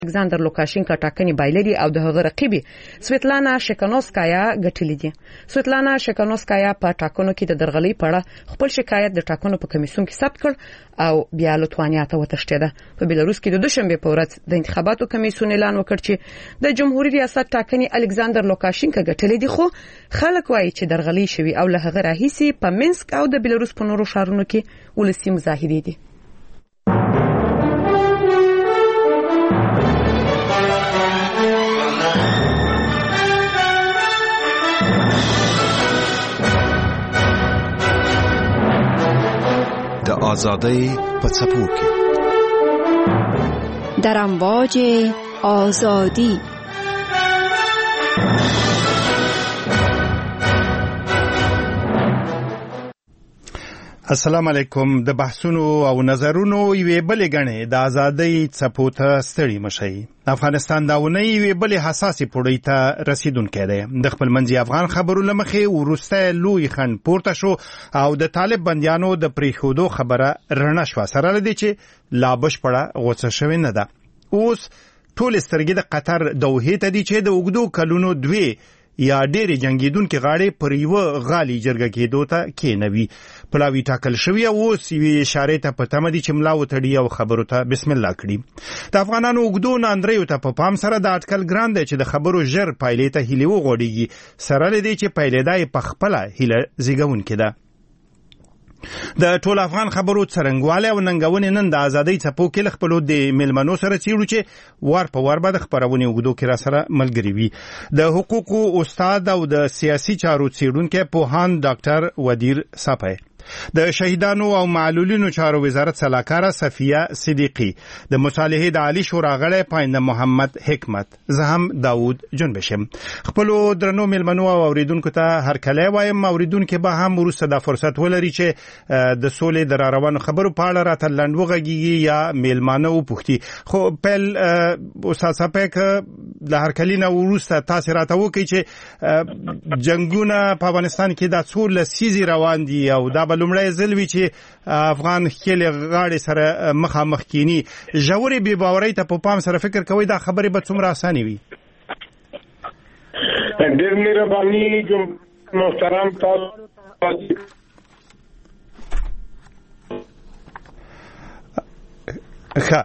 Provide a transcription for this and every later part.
الکساندر لوکاشینکا ټاکنې بایللي او د هغه رقیبه سویتلانا شیکانوسکایا ګټلې دي. سویتلانا شیکانوسکایا په ټاکنو کې د درغلۍ په اړه خپل شکایت د ټاکنو په کمیسیون کې ثبت کړ او بیا لټوانیا ته وتښتېده. په بلاروس کې د دوشنبه په ورځ د انتخاباتو کمیسیون اعلان وکړ چې د جمهوریت ریاست ټاکنې الکساندر لوکاشینکا ګټلې دي، خو خلک وایي چې درغلۍ شوی او له هغه راهیسي په مینسک او د بلاروس په نورو ښارونو کې ولسي مظاهرې دي. د آزادۍ په څپو کې در امواج آزادی. السلام علیکم. د بحثونو او نظرونو یوې بلې غنې د آزادۍ څپو ته ستړي مشي. افغانستان دا ونی یوې بلې حساسې پوړۍ ته رسیدونکی دی. د خپل منځي افغان خبرو لمخې ورسته لوی خند پورته شو او د طالب بندیانو د پریښودو خبره رڼا شوه، سره لدی چې لا بشپړه غوڅه شوې نه ده. اوس ټول سترګې د قطر دوحې ته دي چې د اوږدو کلونو دوی یا ډېرې جنګیدونکې غاړې پر یوه غالي جرګه کېدو ته کېنوي. پلاوي ټاکل شوي او اوس یوې اشارې ته په تمه دي چې ملا وتړي او خبرو ته بسم الله کړي. د افغانانو اوږدو ناندریو ته په پام سره د اټکل ګران دی چې د خبرو ژر پایلې ته هیلې وغوړېږي، سره له دې چې پایلېدا یې په خپله هیله زیږونکې ده. د ټول افغان خبرو څرنګوالی او ننګونې نن د ازادۍ څپو کې له خپلو د میلمنو سره څیړو چې وار په وار به د خپرونې اوږدو کې را سره ملګري وي. د حقوقو استاد او د سیاسي چارو څیړونکی پوهاند ډاکټر ودیر صافی، د شهیدانو او معلولینو چارو وزارت سلاکاره صفیه صدیقی، د مصالحې د عالی شورا غړی پاینده محمد حکمت، زه هم داود جنبشم. خپلو درنو میلمنو او اوریدونکو ته هرکلی وایم. اوریدونکي به هم وروسته دا فرصت ولري چې د سولې د راروانو خبرو په اړه راته لنډ وغږیږي یا میلمانه وپوښتي. خو پیل استاد صافی که د هرکلي نه وروسته تاسې راته وکړئ چې جنګونه په افغانستان کې دا څو لسیزې روان دي او دا به لومړی ځل وي چې افغان ښکېلې غاړې سره مخامخ کینی. ژورې بې باورۍ ته په پام سره فکر کوئ دا خبرې به څومره اسانې وي؟ ډېر مهرباني محترم تاسو. ښه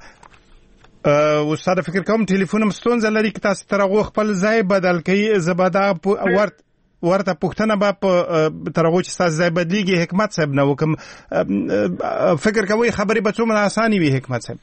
استاد، فکر کوم ټلیفون هم ستونزه لري که تاسو تر هغو خپل ځای بدل کړئ. زه به دا ورته پوښتنه به تر هغو چې ستاسو ځای بدلیږي حکمت صاحب نه وکړم. فکر کوئ خبرې به څومره اسانې وي حکمت صاحب؟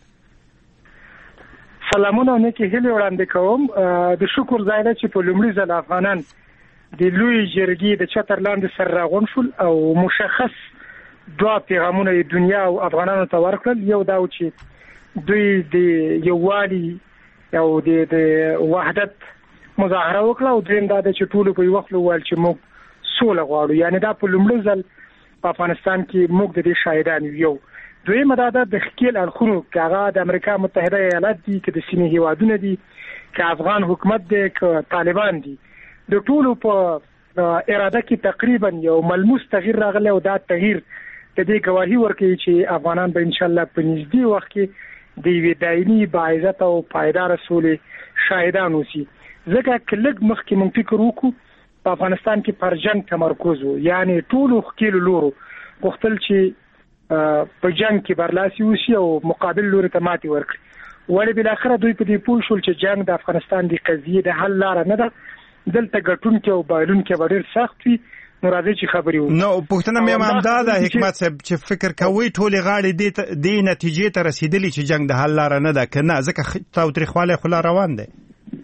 سلامونه او نیکې هیلې وړاندې کوم. د شکر ځای ده چې په لومړي ځل افغانان د لوی جرګې د چتر لاندې سره راغونډ شول او مشخص دوه پیغامونه د دنیا او افغانانو ته ورکړل. یو دا چې دوی د یووالي او د وحدت مظاهره وکړه او دویم دا چې ټول په یو وخت وویل چې موږ سوله غواړو. یعنی دا په لومړي ځل په افغانستان کې موږ د دې شاهدان یو. دویم دا د ښکېل اړخونو که هغه د امریکا متحده ایالات دي، که د سیمې هیوادونه دي، که افغان حکومت دی، که طالبان دي، د ټولو په اراده کې تقریبا یو ملموس تغییر راغلی او دا تغییر د دې ګواهي ورکوي چې افغانان به انشاءالله په نږدې وخت کې د یوې دایمي باعزت او پایداره سولې شاهدان اوسي. ځکه که لږ مخکې موږ فکر وکړو په افغانستان کې پر جنګ تمرکز و، یعنی ټولو ښکېلو لورو غوښتل چې په جنګ کې برلاسي اوسي او مقابل لوري ته ماتې ورکړي. ولې بالاخره دوی په دې پوه شول چې جنګ د افغانستان د قضیې د حل لاره نه ده، دلته ګټونکي او بایلونکي به ډېر سخت وي. نو راځي چې خبرې وکړو. نو پوښتنه مې هم همدا ده حکمت صاحب چې فکر کوئ ټولې غاړې دې نتیجې ته رسېدلي چې جنګ د حل لاره نه ده که نه؟ ځکه تاوتریخوالی خو لا روان دی.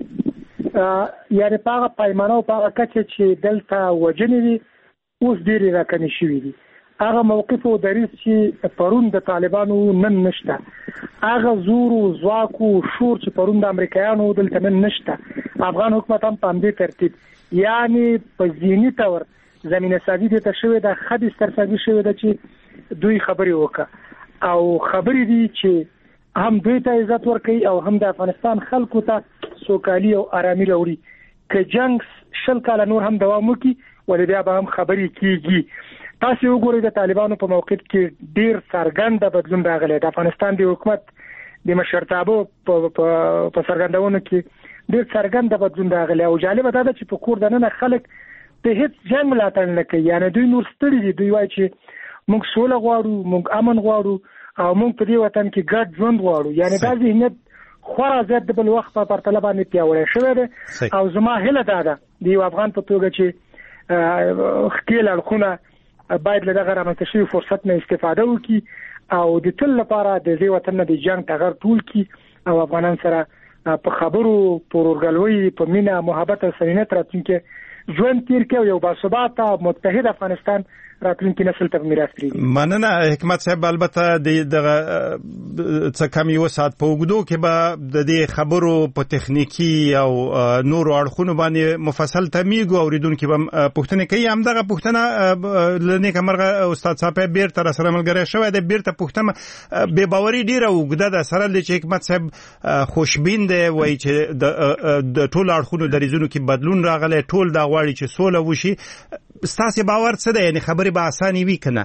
یعنې په هغه پیمانه او په هغه کچه چې دلته وژنې دي اوس ډېرې راکمې شوي دي. هغه موقف او دریځ چې پرون د طالبانو نن نشته، هغه زور او ځواک او شور چې پرون د امریکایانو دلته نن نشته. افغان حکومت هم په همدې ترتیب یعنې په ذهني طور زمینه سازي دې ته شوې ده، ښه بسترسازي شوې ده چې دوی خبرې وکړه او خبرې دي چې هم دوی ته عزت ورکوي او هم د افغانستان خلکو ته سوکالي او آرامي راوړي. که جنگ 20 کاله نور هم دوام وکړي ولې بیا به هم خبرې کیږي. تاسو وګورئ د طالبانو په موقف کې ډیر څرګند بدلون راغلی. د افغانستان د حکومت د مشرتابه په سرګندونو کې ډېر څرګند بدلون راغلی او جالب دا ده چې په کور دننه خلک په هیڅ جنگ ملاتړ نه کوي. یعنی دوی نور ستړي دي، دوی وایي چې موږ سوله غواړو، موږ امن غواړو او موږ په دې وطن کې ګډ ژوند غواړو. یعنی دا ذهنیت خورا زیات د بل وخت په پرتله باندې پیاوړی شوی دی او زما هیله دا ده د یو افغان په توګه چې ښکېل اړخونه باید له دغه رامنځته شوي فرصت نه استفاده وکړي او د تل لپاره د دې وطن نه د جنګ ټغر ټول کړي او افغانان سره په خبرو، په ورورګلوۍ، په مینه، محبت او صمیمیت راتلونکي ژوند تیر کړي او یو باثباته متحد افغانستان راتلونکي نسل ته میراث پرېږدي. مننه حکمت صاحب. البته دغه څه کم یو ساعت په اوږدو کې به د دې خبرو په تخنیکی او نورو اړخونو باندې مفصل تمیږو اوریدونکو به پوښتنه کوي. همدغه پوښتنه لنیکه مرغه استاد صاحب بیرته را سره ملګری شوی دی. بیرته پوښتنه بې باوري ډیره اوږده ده سره چې حکمت صاحب خوشبین دی، وایي چې د ټول اړخونو دریځونو کې بدلون راغلی، ټول دا غواړي چې سوله وشي. ستاسو باور څه دی؟ یعنی خبرې به اسانه وي کنه؟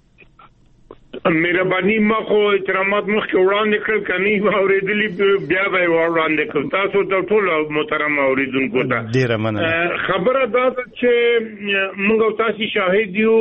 مهرباني ما خو احترامات مخکې وړاندې کړل، کني اوریدلی بیا به وړاندې کړم تاسو ته ټول محترم اوریدونکو ته. ډیره مننه. خبره دا ده چې موږ تاسو شاهد یو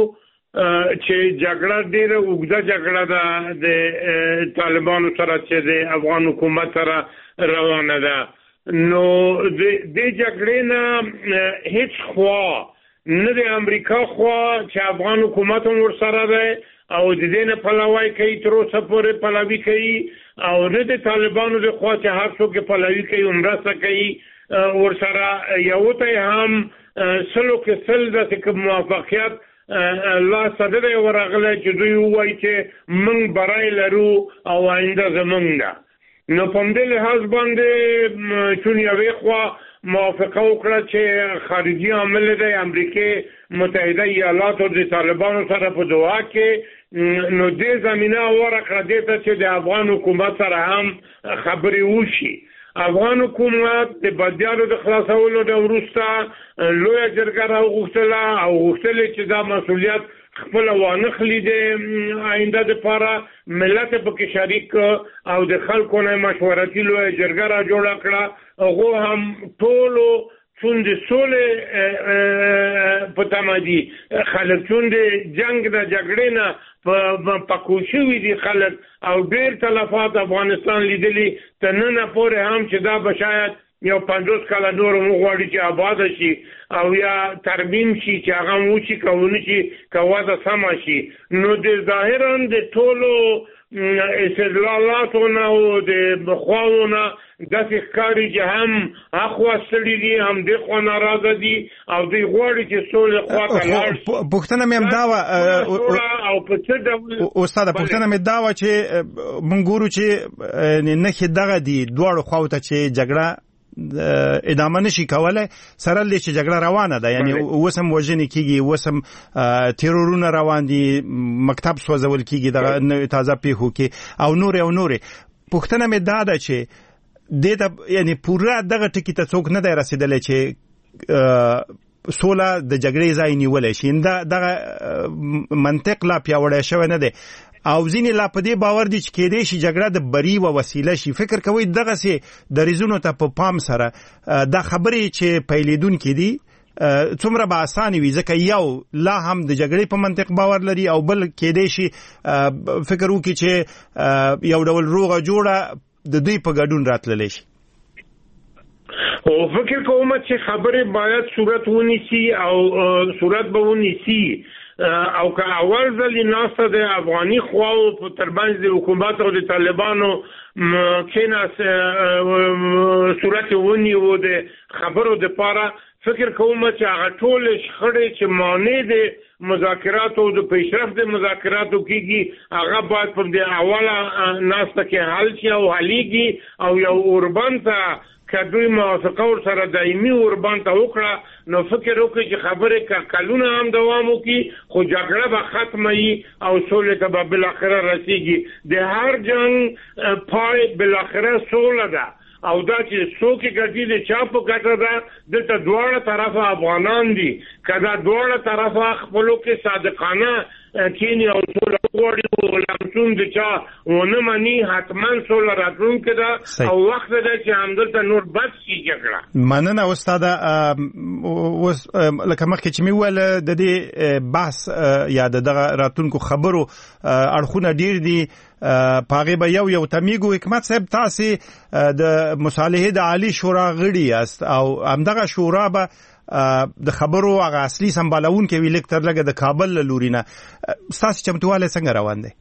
چې جګړه ډیره اوږده جګړه ده د طالبانو سره چې د افغان حکومت سره روانه ده. نو د جګړې نه هیڅ خوا نه د امریکا خوا چې افغان حکومت هم ورسره ده او د دې نه پلاوی کوي، تر اوسه پورې پلاوی کوي، او نه د طالبانو د خوا چې هر څوک پلاوی کوي مرسته کوي ورسره. یو ته هم سلو کې سل د موافقت الله صدره ورغله چې دوی وایي چې موږ برای لرو او آینده زموږ ده. نو په دې لحاظ باندې چون یوې خوا موافقه وکړه چې خارجي عامل د امریکای متحده ایالاتو د طالبانو سره په دعا کې نو دې زمينه ورکړه دې ته چې د افغان حکومت سره هم خبرې وشي. افغان حکومت د بدیانو د خلاصولو د وروسته لوی جرګه راوغوښتله او غوښتل چې دا مسولیت خپل وانخلي د آینده لپاره ملت په شریک او د خلکو نه مشورتي لوی جرګه را جوړ کړه. هغه هم ټولو چون د سولې په تمادي خلک چون د جنگ د جګړې نه په کوشوي دي خلک او ډېر تلفات افغانستان لیدلی تننه پورې هم چې دا بشاید یو 50 کاله نور مغواړي چې آباد شي او یا ترمیم شي چې هغه وشي کوي چې کواده سم شي. نو د ظاهرا د ټولو استدلالاتونه او د بخواونه داسې ښکاري چې هم اخوا ستړي دي هم د خوا ناراضه دي او دوی غواړي چې سولې خوا ته لاړ شي. پوښتنه مې هم دا وه او په څه ډول استاده پوښتنه مې دا وه چې موږ ګورو چې نښې دغه دي دواړو خواو ته چې جګړه ادامه نشي کولای سره لې چې جګړه روانه ده. یعنی وسم وژنې کیږي، وسم تیرورونه روان دي، مکتب سوځول کیږي د تازه پیښو کې او نور. پوښتنه مې دا ده چې د یعنی پورا دغه ټکی ته څوک نه دی رسیدلی چې سوله د جګړې ځای نیولی شي. دغه منطق لا پیاوړی شوی نه دی او ځینې لا په دې باور دي چې کېدای شي جګړه د بری و وسیله شي. فکر کوئ دغسې دریځونو ته په پام سره دا خبرې چې پیلېدونکې دي څومره به اسانه وي؟ ځکه یو لا هم د جګړې په منطق باور لري او بل کېدای شي فکر وکړي چې یو ډول روغه جوړه د دوی په ګډون راتللی شي. او فکر کوم چې خبرې باید صورت ونیسي او صورت به ونیسي او که اول ځل ناسته د افغاني خواو په ترمنځ د حکومت او د طالبانو کېنه صورت ونیو د خبرو د پاره فکر کوم چې هغه ټول شخړې چې مانع دي مذاکرات او د پیشرفت د مذاکراتو کېږي هغه باید په دې اوله ناسته کې حل شي او حلیږي او یو اوربان ته کدوی موافقه ور سره دایمي اوربان ته وکړه نو فکر وکړي چې خبرې کلونه هم دوام وکړي خو جګړه به ختمه وي او سولې ته به بالاخره رسیږي. د هر جنگ پای بالاخره سوله ده او دا چې څوک ګټي د چا په ګټه ده دلته دواړه طرفه افغانان دي. که دا دواړه طرفه خپلو کې صادقانه کینی او ټول وړي او لمسون د چا ونه مانی حتمان سول راتلون کده او وخت ده چې همدلته نور بس شي جګړه. مننه استاد. لکه مخکې چې مې ویل د دې بحث یا دغه راتلونکو خبرو اړخونه ډیر دي، پاغه به یو تمیګو حکمت صاحب تاسو د مصالحه د عالی شورا غړي است او همدغه شورا به د خبرو هغه اصلي سمبالون کې ویل تر لګه د کابل لورینه تاسو چمتواله څنګه روان دي؟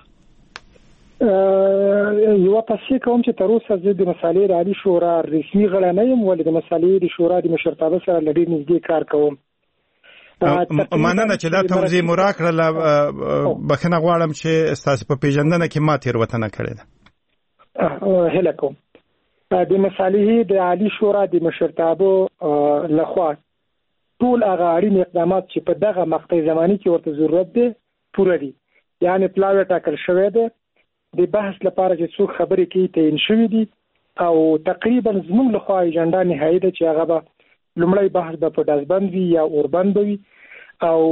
یو تاسو کوم چې تر اوسه د مصالحه د عالی شورا رسمي غړی نه یم، ولې د مصالحه د شورا د مشرتابه سره لډیر نږدې کار کوم. مننه چې دا توضیح مو راکړه. بخښنه غواړم چې تاسو په پیژندنه کې ما تیروتنه کړې ده. هله کوم د مصالحه د عالی شورا د مشرتابه لخوا ټول هغه اړین اقدامات چې په دغه مقطع زماني کې ورته ضرورت دی پوره دي. یعنی پلاوی ټاکل شوی دی د بحث لپاره چې څوک خبرې کوي تعین شوی دي او تقریبا زموږ لخوا اجنډا نهایی ده چې هغه به لومړی بحث به په داسبند وي یا اوربند وي او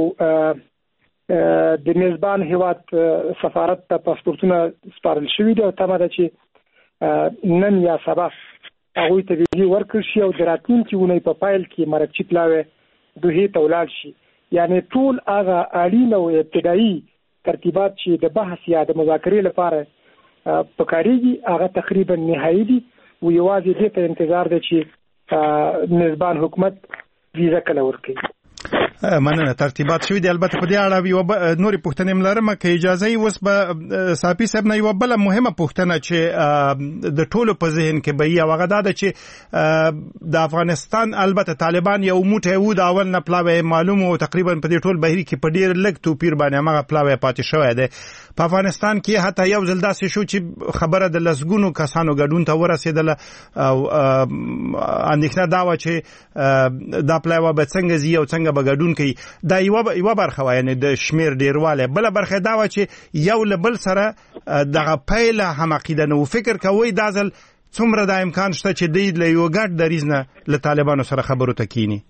د میزبان هیواد سفارت ته پاسپورتونه سپارل شوي دي او تمه ده چې نن یا سبا هغوی ته ویزې ورکړل شي او د راتلونکي اونۍ په پایل کې مرکچي پلاوی دوحې ته ولاړ شي. یعنی ټول هغه اړین او ابتدایي ترتیبات چې د بحث یا د مذاکرې لپاره پکارېږي هغه تقریبا نهایی دي او یوازې دې ته انتظار دی چې میزبان حکومت ویزه کله ورکړي. مننه. ترتیبات شوی دی. البته په دې اړه یو نورې پوښتنې ملرم که اجازه یې اوس به صافي صاحب نه یو بل مهمه پوښتنه چې د ټولو په ذهن کې به یو هغه دا ده چې د افغانستان البته طالبان یو موټی وو د اول نه پلاوی معلوم او تقریبا په دې ټول بهیر کې په ډیر لږ توپیر باندې هغه پلاوی پاتې شوی دی. په افغانستان کې حتی یو ځل داسې شو چې خبره د لسګونو کسانو ګډون ته ورسېدله او اندېښنه دا وه چې دا پلاوی به څنګه ځي او څنګه به ګډون کوي. دا یو برخه وه، یعنی د شمیر ډیروالی. بله برخه دا وه چې یو له بل سره دغه پیله هم عقیده نه و. فکر کوئ دا ځل څومره دا امکان شته چې دوی له یو ګډ دریځ نه له طالبانو سره خبرو ته کینی؟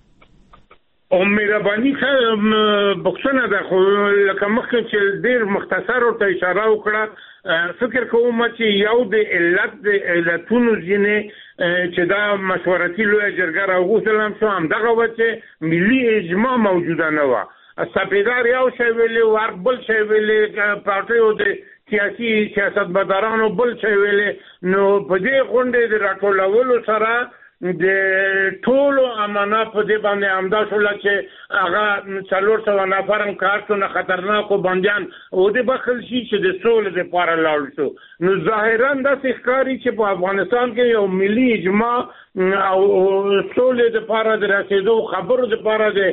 مهرباني بخښنه ده، خو لکه مخکې چې ډېر مختصر ورته اشاره وکړه، فکر کوم چې یو د علتونو ځینې چې دا مشورتي لویه جرګه راوغوښتل هم شو همدغه وه چې ملي اجماع موجوده نه وه. سپیدار یو شی ویلې، ورک بل شی ویلې، پارټیو د سیاسي سیاستمدارانو بل شی ویلې. نو په دې غونډې د راټولولو سره د ټولو امانات په دې باندې امدا شول چې هغه 400 نفر هم کارتونه خطرناکو بندیان او د بخل شي چې د سولې لپاره لاړ شو. نو ظاهرا داسې ښکاري چې په افغانستان کې یو ملي اجماع او سولې لپاره د رسېدو خبرو لپاره د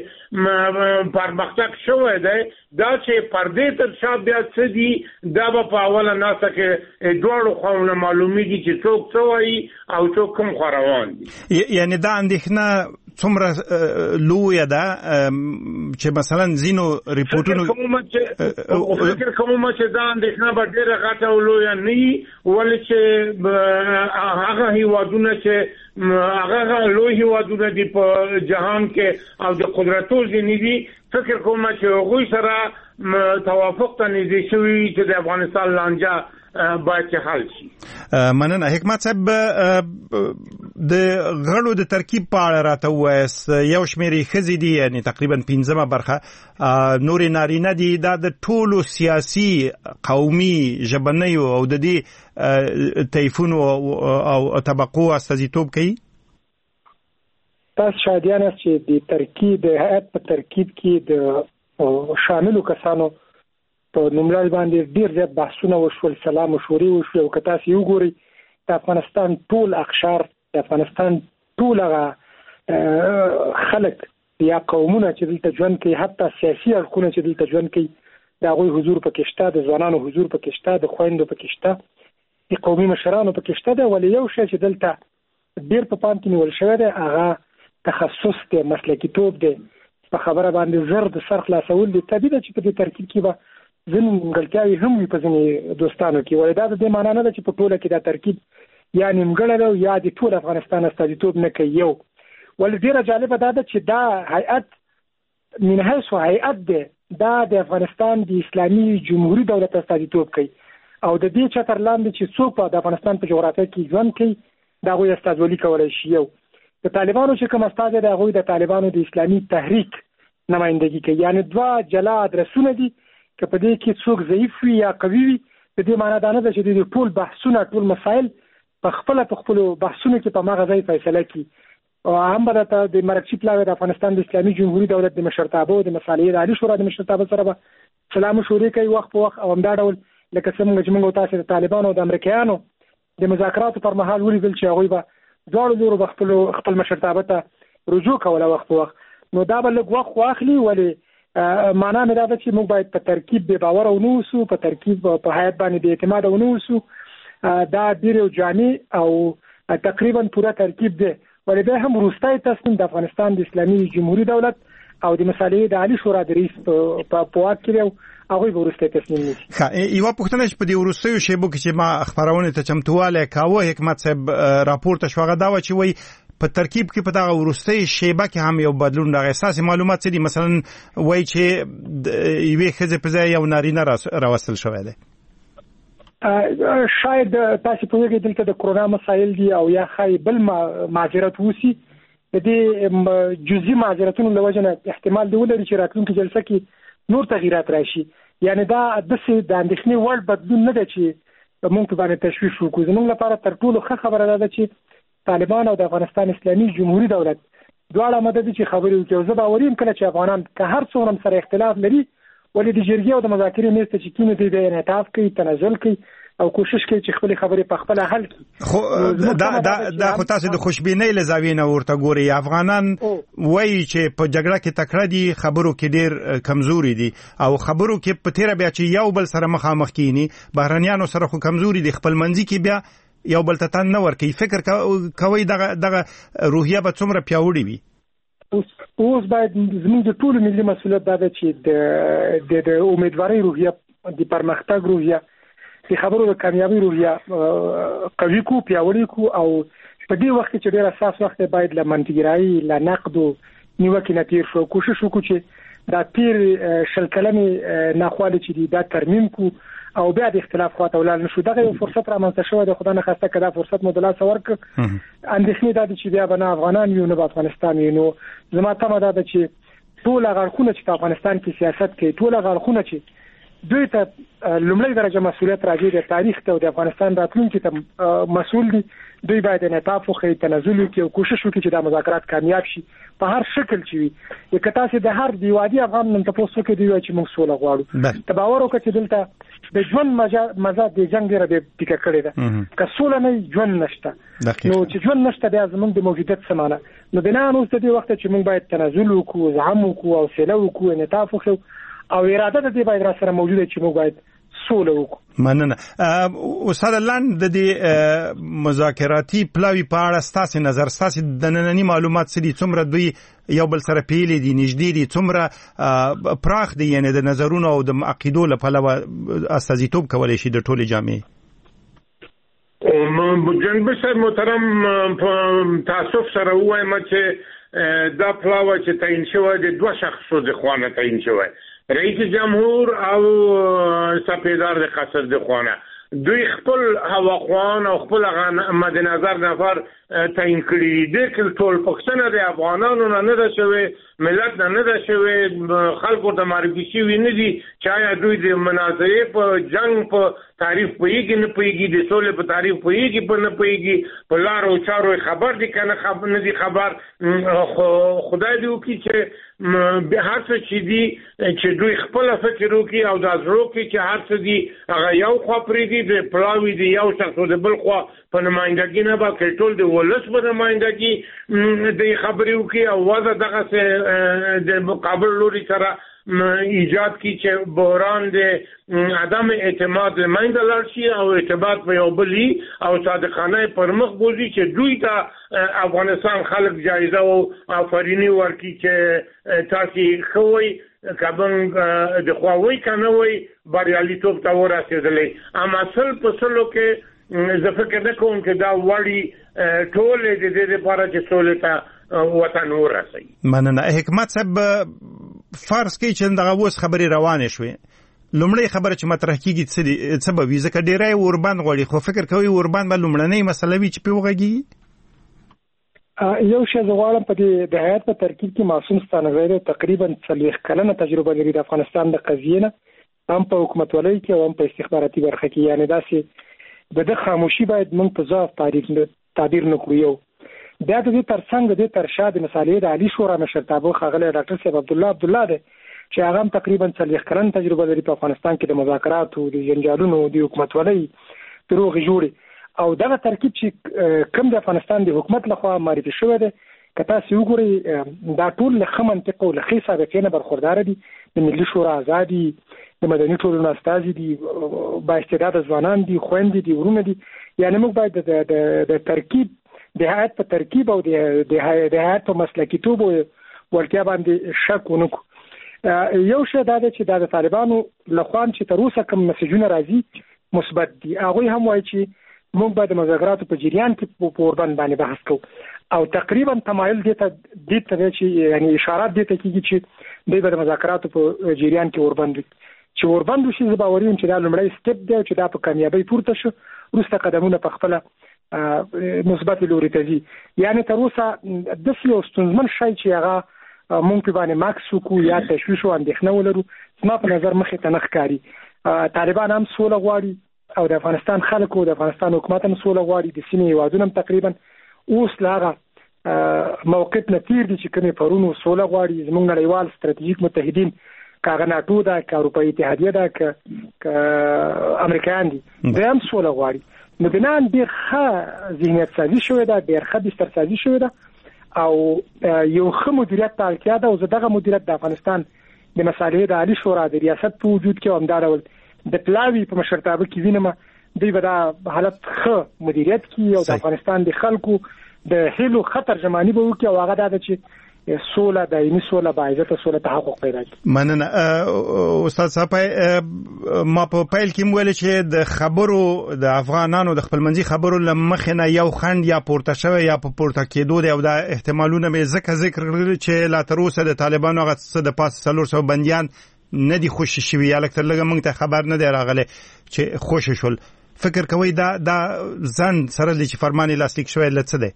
پرمختګ شوی دی. دا چې پردې تر شا بیا څه دي دا به په اوله ناسه کې دواړو خواونه معلومیږي چې څوک څه وایي او څوک کوم خوا روان دي. یعنی دا اندېښنه څومره لویه ده چې مثلا ځینو ریپورټونو فکر کوم چې دا اندېښنه به ډېره غټه او لویه نه وي، ولې چې هغه هیوادونه چې هغه لوی هیوادونه دي په جهان کې او د قدرتو ځینې دي، فکر کوم چې هغوی سره توافق ته نږدې شوي چې د افغانستان لانجه باید حل شي. مننه. حکمت صاحب د غړو د ترکیب په اړه راته ووایاست. یو شمېر یې ښځې دي، یعنی تقریبا 15مه برخه، نورې نارینه دي. دا د ټولو سیاسي، قومي، ژبنیو او د دې طیفونو او طبقو استازیتوب کوي. تاسو شاهدیان یاست چې د ترکیب د هیئت په ترکیب کې د شاملو کسانو په نوملړ باندې ډیر زیات بحثونه وشول، سلا مشورې وشول. او که تاسو یو ګورئ د افغانستان ټول اقشار، د افغانستان ټول هغه خلک یا قومونه چې دلته ژوند کوي، حتی سیاسي اړخونه چې دلته ژوند کوي، د هغوی حضور پکې شته، د ځوانانو حضور پکې شته، د خویندو پکې شته، د قومي مشرانو پکې شته. ولې یو شی چې دلته ډیر په پام کې نیول شوی دی هغه تخصص دی، مسلکیتوب دی. په خبره باندې زر د سر خلاصول دي. طبیعي ده چې په دې ترکیب کې به ځینې نیمګړتیاوې هم وي په ځینې دوستانو کې. ولې دا د دې معنا نه ده چې په ټوله کې دا ترکیب یا نیمګړی ده یا د ټول افغانستان استازیتوب نه کوي. ولې ډېره جالبه دا ده چې دا هیئت من حیث هیئت دی دا د افغانستان د اسلامي جمهوریت دولت استازیتوب کوي او د دې چتر لاندې چې څوک په افغانستان په جغرافیه کې ژوند کوي دا غوي استازولي کولای شي. یو د طالبانو چې کوم استاد دی غوي د طالبانو د اسلامي تحریک نمائندګي کوي، یعنی دوه جلا ادرسونه دي چې په دې کې څوک ضعیف وي یا قوي وي. د دې معنی دا نه ده چې د ټول بحثونه ټول مسایل په خپل بحثونه کې په ماغه ځای فیصله کوي. او هم برته د مرکزی پلاوی د افغانستان د اسلامي جمهوریت دولت د مشرتابه او د مصالحې د عالی شورا د مشرتابه سره به سلام مشورې کوي وخت په وخت، او هم دا ډول لکه څنګه چې موږ تاسو د طالبانو او د امریکایانو د مذاکراتو پر مهال ولیدل چې هغوی به دواړو لورو به خپل مشرتابه ته رجوع کوله وخت په وخت. نو دا به لږ وخت واخلي، ولې معنا مې دا ده چې موږ باید په ترکیب بې باور ونه اوسو، په ترکیب په حیات باندې بې اعتماد ونه اوسو. دا ډېر یو جامع او تقریبا پوره ترکیب دی، ولې بیا هم وروستی تصمیم د افغانستان د اسلامي جمهوریت دولت او د مصالحې د عالی شورا د رئیس په واک کې دی، هغوی به وروستی تصمیم نیسي. یوه پوښتنه چې په دې وروستیو شیبو کې چې ما خپرونې ته چمتووالی کاوه، حکمت صاحب راپورته شو، هغه دا وه چې وایي په ترکیب کې په دغه وروستۍ شیبه کې هم یو بدلون راغی. ستاسې معلومات څه دي؟ مثلا وایي چې یوې ښځې په ځای یو نارینه راوستل شوی دی. شاید تاسو په وګړي دلته د کرونا مسایل دي او یا خای بل معذرت وسی، د دې جزئی معذرتونو لوجه نه احتمال دی ولري چې راتلونکي جلسه کې نور تغیرات راشي. یعنی دا د اندېښنې وړ بدلون نه دی چې موږ باندې تشویش وکړو. زموږ لپاره تر ټولو ښه خبره ده چې طالبان او د افغانستان اسلامي جمهوریت دولت دواړه مدد چې خبرې وکړي. زه باوریم کله چې افغانان که هر څومره سره اختلاف لري، ولې د جرګې او د مذاکرې میز ته چې کینې دی د انعطاف کوي، تنازل کوي او کوشش کوي چې خپل خبرې په خپل حل کړي. خو دا خو تاسو د خوشبینۍ له زاویې نه ورته ګورئ. افغانان وایي چې په جګړه کې تکړه دي، خبرو کې ډېر کمزوري دي، او خبرو کې په تیره بیا چې یو بل سره مخامخ کینی، بهرنیانو سره خو کمزوري دي، خپل منځي کې بیا یو بل ته تن نه ورکوي. فکر کوئ دغه روحیه به څومره پیاوړې وي؟ اوس باید زموږ د ټولو ملي مسؤلیت دا ده چې د امیدوارۍ روحیه، د پرمختګ روحیه، د خبرو د کامیابی روحیه قوي کو، پیاوړې کو. او په دې وخت کې چې ډېر اساس وخت باید له منطقګرایي، له نقد او نیوکې نه تیر شو. کوشش وکړو چې دا تیر شل کلنې ناخوالې چې دي دا ترمیم کو او بیا د اختلاف خواته ولاړ نشو. دغه یو فرصت رامنځته شوی دی، خدای نه خواسته که دا فرصت مو د لاسه ورکړ. اندېښنې دا دي چې بیا به نه افغانان وي نه به افغانستان وي. نو زما تمه دا ده چې ټول غاړخونه چې په افغانستان کې سیاست کوي، ټول غاړخونه چې دوی ته لومړی درجه مسؤلیت راځي د تاریخ ته او د افغانستان راتلونکي ته مسؤل دي، دوی باید انعطاف وکړي، تنازل وکړي او کوشش وکړي چې دا مذاکرات کامیاب شي په هر شکل چې وي. که تاسو د هر دیوادي افغان نن تاسو کې دی چې موږ سوله غواړو، ته باور وکړئ چې دلته د ژوند مزه د جنگ ډیره به ټیکه کړې ده. که سوله نه ژوند نشته، نو چې ژوند نشته بیا زموږ د موجودیت سمانه. نو بنا نو ست دې وخت چې موږ باید تنازل وکړو، زغم وکړو او سله وکړو، انعطاف وکړو او اراده د دې باید را سره موجوده چې موږ باید سوله وکړو. مننه. استاد لاند د دې مذاکراتي پلاوی په اړه ستاسو نظر، ستاسو د نننی معلومات څه دي؟ څومره دوی یو بل سره پیلې دي، نږدې دي، څومره پراخ دي؟ یعنی د نظرونو او د عقیدو له پلوه استازیتوب کولی شي د ټولې جامعې؟ جناب صاحب محترم، تاسف سره وایم چې دا پلاوی چې تعیین شوی د دوه شخصو د خوانه تعیین شوی، رئیس جمهور او سپیدار د قصر د خوانه. دوی خپل هواخوان او خپل مد نظر نفر تعیین کړي دي. د ټول پښتنه د افغانانو نه ده شوی، ملت نه ده شوی، خلکو د معرفي شوی نه دي چې دوی د مناظرې په جنگ په تعریف پوهیږي نه پوهیږي، د سولې په تعریف پوهیږي په نه پوهیږي، په لارو چارو خبر دي کنه خبر نه دي خبر. خدای دې وکړي چې به هر څه چې دي چې دوی خپل فکر وکړي او د ازرو کې چې هر څه دي هغه یو خوا پرېږدي، د پلاوي دی یو شخص د بل خوا په نمائندګي نه به ټول د ولس په نمائندګي د خبرې وکړي او وضع دغه د مقابل لوري سره ایجاد کی چې بحران د عدم اعتماد لمنځه لاړ شي او اعتماد په یو بلی او صادقانه پرمخ بوزي چې دوی ته افغانستان خلک جایزه او آفرینی ورکړي چې تاسو خوي کابن د خواوي کنه وي بریالیتوب ته ورسېدلې. اما اصل په سلو کې زه فکر نه کوم چې دا وړي ټول د دې لپاره چې سولې ته وطن ورسي. مننه. حکمت صاحب، فرض کې چې دغه اوس خبرې روانې شوې لومړی خبره چې مطرح کیږي څه به وي ځکه ډیری اوربند غواړي خو فکر کوي اوربند به لومړنۍ مسله وي چې پې وغږېږي یو شی زه غواړم په دې د هیات په ترکیب کې معصوم ستانغیر تقریبا 40 کلنه تجربه لري د افغانستان د قضیې نه هم په حکومتولۍ کې او هم په استخباراتي برخه کې یعنی داسې د خاموشي باید موږ په ضعف تعبیر نکړو یو بیا د دې ترڅنګ د ترشا د مصالحې د عالی شورا مشرتابه خاغلی ډاکټر صاحب عبدالله دی چې هغه هم تقریبا 40 کلنه تجربه لري په افغانستان کې د مذاکراتو د جنجالونو د حکومتولۍ دروغ جوړي او دا ترکیب چې کوم د افغانستان د حکومت لخوا معرفي شوی دی که تاسو وګورئ دا ټول له ښه منطق او له ښې سابقې نه برخوردار دي د ملي شورا ازادي د مدني ټولنو استازي دي با استعداده ځوانان دي خويندې دي ورونه دي یعنی موږ باید د ترکیب د هیئت په ترکیب او د هیئت په مسلکیتوب او ورتیا باندې شک ونکړو یو شی دا دی چې د طالبانو لخوا چې تر اوسه کوم مسیجونه راځي مثبت دي هغه هم وایي چې موږ باید د مذاکراتو په جریان کې په اوربند باندې بحث کوو او تقریبا تمایل دې ته چې یعنی اشارات دې ته کیږي چې دوی به د مذاکراتو په جریان کې اوربند چې اوربند شي زه باور یم چې دا لومړی سټپ دی چې دا په کامیابی پورته شو وروسته قدمونه په خپل مثبت لوري ته ځي یعنی تر اوسه د یو ستونزمن شی چې هغه مونږ په باندې ماکس وکړو یا تشویش او اندېښنه ولرو زما په نظر مخې ته نه ښکاري طالبان هم سوله غواړي او د افغانستان خلکو د افغانستان حکومت هم سوله غواړي د سیمې هیوادونه هم تقریبا اوس له هغه موقف نه تیر دي چې کومې پرونو سوله غواړي زموږ نړیوال ستراتیژیک متحدین که ناتو ده که اروپایي اتحادیه ده که امریکایان دي دوی هم سوله غواړي نو بنا ډېر ښه ذهنیت سازي شوې ده ډېر ښه بستر سازي شوې ده او یو ښه مدیریت ته اړتیا ده او زه دغه مدیریت د افغانستان د مصالحې د عالی شورا د ریاست په وجود کې همدا ډول د پلاوي په مشرتابه کې وینم دوی به دا حالت ښه مدیریت کوي او د افغانستان د خلکو د هیلو خطر جمعنی به وکړي او هغه دا چې سوله دایمي سوله باعزته سوله تحقق پیدا کړي مننه استاد صاحب ما په پیل کې ویل چې د خبرو د افغانانو د خپلمنځي خبرو لمخې نه یو خند یا پورته شوی یا په پورته کېدو دی او دا احتمالونه به ذکر کړل چې لا تر اوسه د طالبانو هغه څه د پاس 300 بنديان نه دي خوشي شوی یا لکه لږه موږ ته خبر نه دی راغلی چې خوشي شول فکر کوي دا ځان سره چې فرماني لاسلیک شوی لڅ دی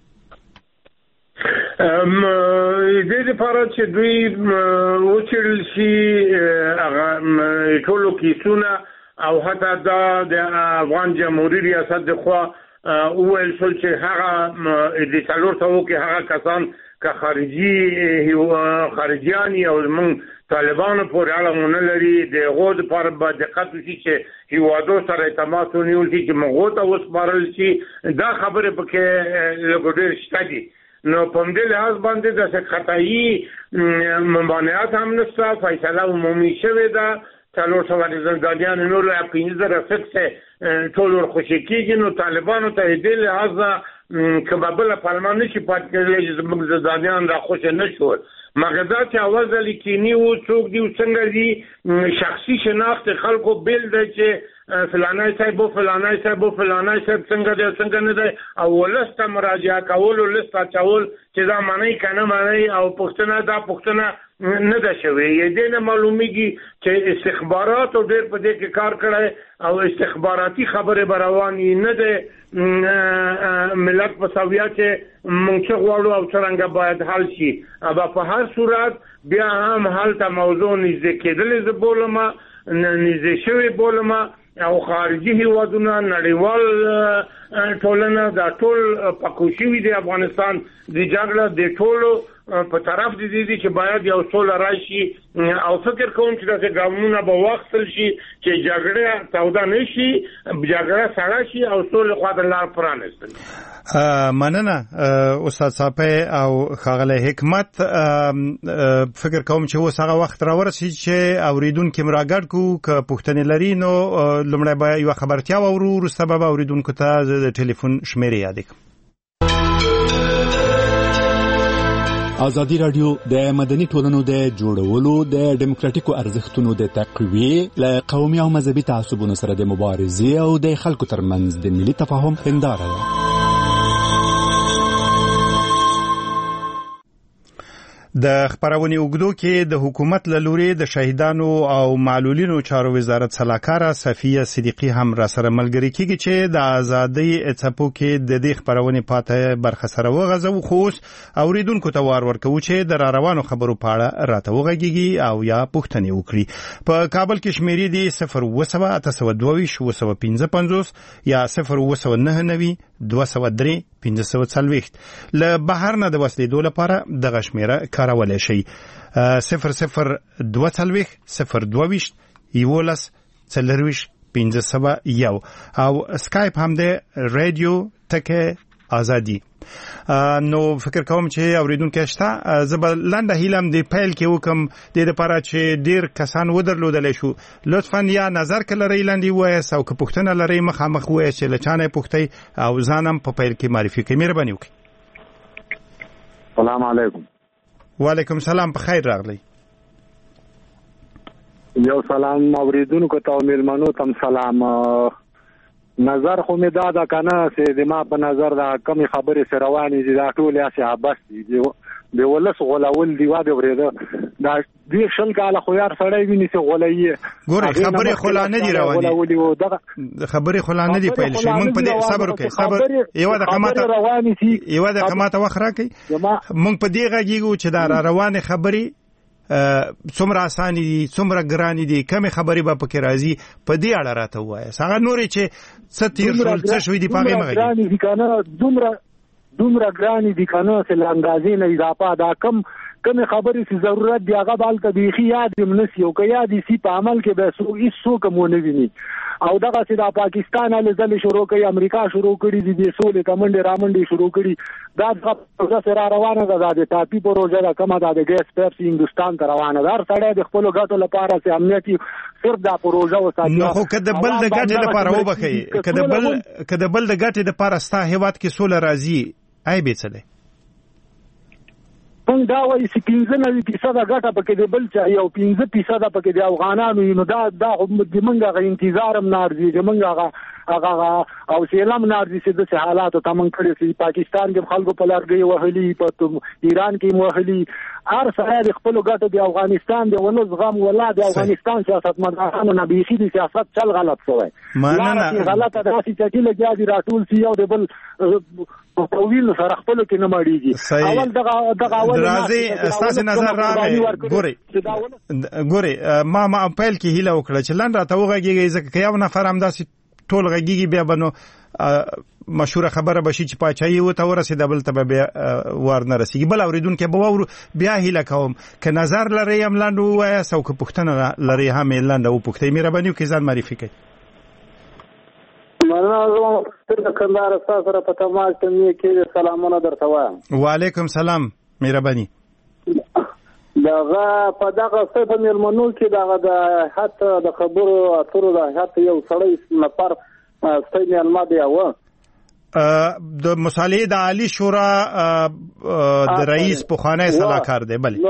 د دې لپاره چې دوی وچړل شي هغه ټولو کیسونه او حتی د افغان جمهوریت ریاست د خوا وویل شول چې هغه د څلور سوو کې هغه کسان که خارجيان او موږ طالبانو پورې اړه نه لري د هغو لپاره به دقت وشي چې هیوادو سره تماس ونیول شي چې موږ ته وسپارل شي دا خبره پکې لږ ډېر شته دي نو په دې لحاظ باندې د خطایي ممانعات هم نشته فیصله عمومي شوې ده څلور سوه زندانیان نور له 15 فکسه ټول ورخوشي کېږي نو طالبانو ته دې لحاظ کبابل پارلمان نشي پات کېږي چې زموږ زندانیان را خوش نه شو مګر دا چې اواز لیکيني او څوک دی څنګه دی شخصي شناخت خلکو بیل دی چې فلانای صاحب څنګه دی څنګه نه دی او ولسته مراجعه کول ولسته چول چې دا معنی کنه معنی او پښتنه دا پښتنه نه ده شوی یې دنه معلومیږي چې استخبارات او ډېر په دې کې کار کړی او استخباراتي خبره رواني نه ده ملت په سویا چې مونږ غواړو او څنګه باید حل شي ابا په هر صورت بیا هم حل ته موضوع نږدې کېدل زبولما نږدې شوی بولما او خارجي هیوادونه نړیوال ټولنه دا ټول پکوشي دی افغانستان د جګړه د ټولو په طرف دي چې باید یو سوله راشي او فکر کوم چې دا ګامونه به واخصل شي چې جګړه تودا نشي جګړه سړه شي او سوله خاطر لار پرانستل مننه استاد صاحب او خاغله حکمت فکر کوم چې اوس هغه وخت راورسي چې اوریدونکو مراګړ کو ک پښتنې لري نو لمړی به یو خبرتیا ورو سبب اوریدونکو ته د ټلیفون شمیرې یاد کړم ازادي رادیو د مدني ټولنو د جوړولو د ډیموکراتیکو ارزښتونو د تقویه ل قومي او مذهبي تعصبونو سره د مبارزې او د خلکو ترمنځ د ملي تفاهم هنداره ده د خبرونې اوګدو کې د حکومت له لوري د شهیدانو او معلولینو چارو وزارت سلاکاره صفیه صدیقی هم را سره ملګری کیږي چې د ازادۍ څپو کې د دې خبرونې پاته برخه سره وغځو خو اوریدونکو ته وار ورکو چې د روانو خبرو په اړه راته وغږیږي او یا پوښتنې وکړي. په کابل کې شمیرې دي 0 یا 0 203 540 له بهر نه د وسلې لپاره د غشمیره کارولای شي. 002 022 11 40 501 او سکایپ هم د رادیو ټکه ازادي. نو فکر کوم چې اوریدونکو شته زبر لاندې هیلم دی پیل کې وکم د لپاره چې ډیر کسان ودرلودل شو. لطفا یا نظر کله ری لاندې وای او که پښتنه لري مخامخ وای چې لچانه پښتې او ځانم په پیل کې معرفي کوي. مهرباني وکړئ. السلام علیکم. وعلیکم السلام. په خیر راغلی. یو سلام اوریدونکو ته ملمنو تم سلام. نظر خو می دا کنه چې د ما په نظر دا کمی خبرې سره روانې دي دا ټول یې عباس دي دی ولس غولول دی واده ورېده دا دې شل کاله خو یار سړی ویني چې غولایي ګوره خبرې خلا نه دي روانې خبرې خلا نه دي پیل شي. مونږ په دې صبر وکړئ. صبر یو د قامته روانې سي یو د قامته وخره کوي. مونږ په دې غږیږو چې دا روانې خبرې څومره اساني دي څومره ګراني دي کمه خبرې به پکې راځي په دې اړه راته وایي. څنګه نورې چې ستیر څه شوې دي پاغه مګي ګراني دي کنه دومره ګراني دي کنه چې لاندازې نه اضافه دا کم خبرې چې ضرورت دی هغه بالته بيخي یاد منسي او که یاد سي په عمل کې به سو هیڅ کوم نه ویني. او دغه چې د پاکستان له ځل شروع کوي امریکا شروع کړي دي د سولې کمنډ رامنډي شروع کړي دا د سره روانه ده د ټاپي پروژه د کومه د ګیس پایپ هندستان ته روانه ده. هر سړی د خپل ګټو لپاره چې امنیتي صرف دا پروژه وساتي. نو خو کده بل د ګټې لپاره وبخي کده بل د ګټې لپاره ستا هیواد کې سول راځي ای به څه دی څنګه دا وایي چې 15% ګټه پکې دی بل چا یو 15% پکې دی افغانانو نو دا د منګه غو انتظار هم نارځي د منګه هغه او سیلم نارځي چې د حالات ته من کړی چې پاکستان کې خلکو په لارګي وهلي په ایران کې وهلي هر څه د خپل ګټه دی افغانستان دی ونو زغم ولا د افغانستان سیاستمدارانو نه بيخي د سیاست چل غلط شوی نه غلطه ده چې چې لګیا دي راټول سی یو د بل طویل سره خپل کې نه مړیږي. اول دغه اول راځي اساس نظر راغی ګوري ما پیل کې هیله وکړه چې لاندې راته وغږیږي ځکه یو نفر هم داسې ټول غږیږي بیا بنو مشهور خبره بشي چې پاچایي وته ورسېده بل ته بیا ور نه رسیږي. بل اوریدونکو به وورو بیا هیله کوم که نظر لري هم لاندې وای او که پښتنه لري هم لاندې و پښتې مهرباني وکړئ ځان معرفي کړئ. مننه تر کندهار سره په تماس ته کې سلامونه درته وایم. وعلیکم سلام مهرباني. دغه په دغه څه په ملمنو کې دغه د حتی د خبرو اترو د حتی یو سړی نفر ستنی الماده و د مصالحه د عالی شورا د رئیس پوخانه صلاحکار دی. بله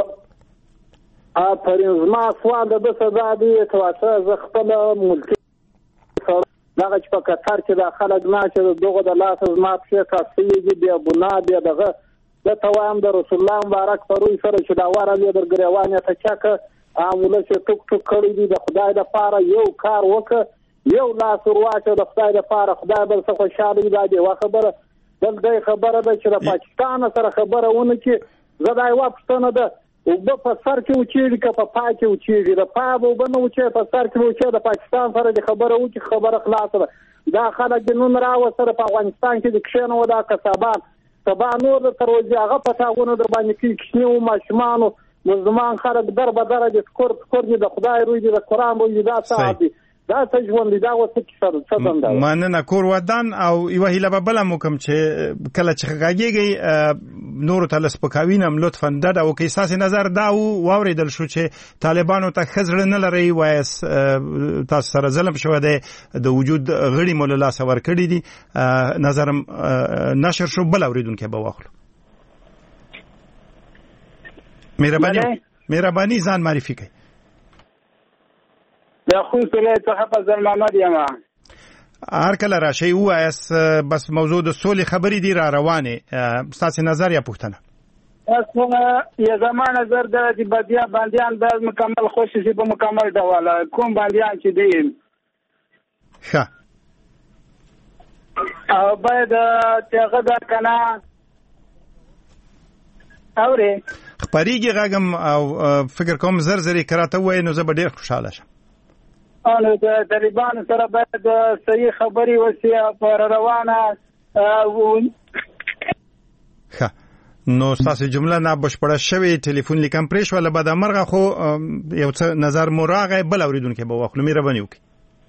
پرېز ما سوال د صدا دی تواڅه ز خپل ملک دغه چې په قطر کې د خلک نه چې دغه د لاس زمات کې کاسي دی بنا دی دغه د توام د رسول الله مبارک پروي سره چې دا واره دی در ګریوانه ته چاکه عامله چې ټوک ټوک کړی دی د خدای د پاره یو کار وکړه یو لاس ورواچو د خدای د پاره خدای بل څه خوشاله دی وا خبره دغه خبره ده چې د پاکستان سره خبره ونه کې زداي واپستنه ده او په سر کې وچېږي که په پای کې وچېږي د پای به وبنه وچې په سر کې وچې د پاکستان سره د خبره وکړي خبره خلاصه ده. دا خلک د نن راو سره په افغانستان کې د کښینو دا کسبان سبا نور تر وځي هغه پټاغونه در باندې کې کښینو ماشمانو مزمان خلک در به در د سکور د خدای روی د قرآن روی دا صاحب دا څه ژوند دا وڅ کې څه دنده مننه کور ودان او یو هیله به بل مو کوم چې کله چې غاګيږي نور ته لسپکاوینم لطفا دا او کې اساس نظر دا واوریدل شو چې طالبانو ته خزر نه لري وایس تاسو سره ظلم شو دی د وجود غړي مول الله سور کړی دي نظرم نشر شو بل اوریدونکو به واخلو. مهرباني ځان معرفي کړئ. د خو سره ته په ځل محمد یم هر کله راشي وایس بس موضوع د سولې خبرې دی را روانه تاسو نظر یا پوښتنه اصلا یه زمان نظر ده چې بندیان باید مکمل خوشی شي په مکمل ډول کوم بندیان چې دي ښه او باید تیغه ده کنه اوري خبريږي غاګم او فکر کوم زر کراته وای نو زه به ډیر خوشاله شم. نو د طالبان سره باید صحیح خبري وسی پر روانه ښه نو تاسو جمله نه بشپړه شوی ټلیفون لیکم پرېښ ولا بعد مرغه خو یو څه نظر مراغه بل اوریدونکو به واخلو مهرباني وکړئ.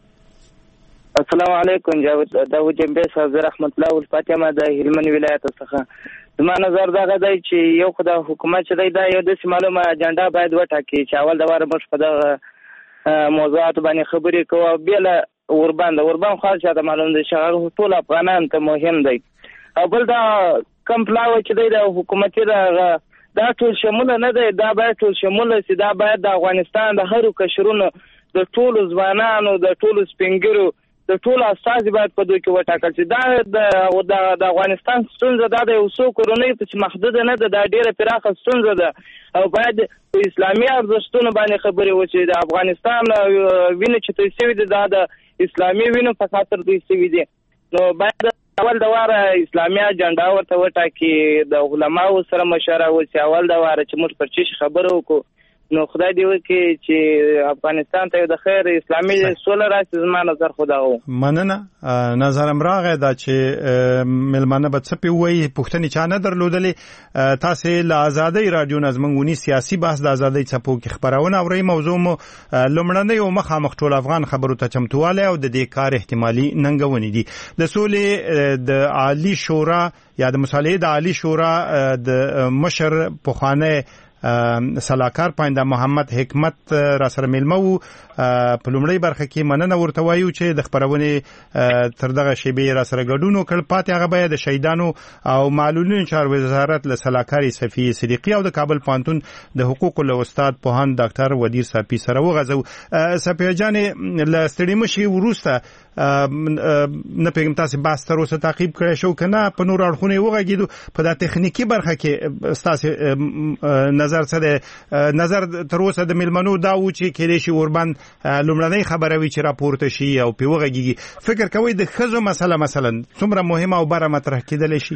السلام علیکم داود جنبه صاحب رحمت الله الفاتحه د هلمند ولایت څخه زما نظر دا غدای چې یو خدای حکومت چې دا یو د معلومه اجنډا باید وټاکي چې اول د واره مش په دغه موضوعات باندې خبرې کوو بل اوربان خاص شاته معلوم دي چې ټول افغانان ته مهم دی او بل دا کم پلاوی چې د حکومتي دا ټول شمول نه دی دا باید ټول شمول سي دا باید د افغانستان د هرو کشرونو د ټول ځوانانو د ټول سپینګرو د ټول اساس باید په دوی کې وټاکل شي دا د افغانستان ستونزه دا د اوسو کورونی په محدود نه ده دا ډیره پراخه ستونزه ده او باید اسلامي ارزښتونو باندې خبرې وشي د افغانستان وینې چې توی شوی دي دا د اسلامي وینو په خاطر دوی شوی دي نو باید اول د واره اسلامي اجنډا ورته وټاکي د علماو سره مشوره وشي اول د واره چې موږ پر چی خبرو وکړو نو خدای دی وکړي چې افغانستان ته د خیر اسلامي سوله راشي زما نظر خدا و مننه نظر امراغه دا چې ملمانه به څه پیوي پښتني چانه درلودلې تاسو له آزادۍ رادیو نظمنګونی سیاسي بحث د آزادۍ چپو کې خبرونه اوري موضوع مو لمړنۍ او مخامخ ټول افغان خبرو ته چمتواله او د دې کار احتمالي ننګونې دي د سولې د عالی شورا یا د مصالحې د عالی شورا د مشر پخوانه سلاکار پاینده محمد حکمت را سره ملمو په لومړی برخه کې مننه ورته وایو چې د خبرونه تر دغه شیبې را سره ګډونو کړ پاتې هغه به د شهیدانو او معلولینو چار وزارت له سلاکاري صفی صدیقی او د کابل پانتون د حقوقو له استاد پوهان ډاکټر ودیر صافی سره وغځو صفی جان له ستړي مشي ورسته نه پیغام تاسو باس تر اوسه تعقیب کړی شو کنه په نور اړخونه وغږیدو په د تخنیکی برخه کې تاسو نظر څه نظر تر اوسه د ملمنو دا و چې کېدې شي اوربان لومړنۍ خبره وی چې راپورته شي او په وغږیږي فکر کوي د خزو مسله مثلا څومره مهمه او بره مطرح کېدل شي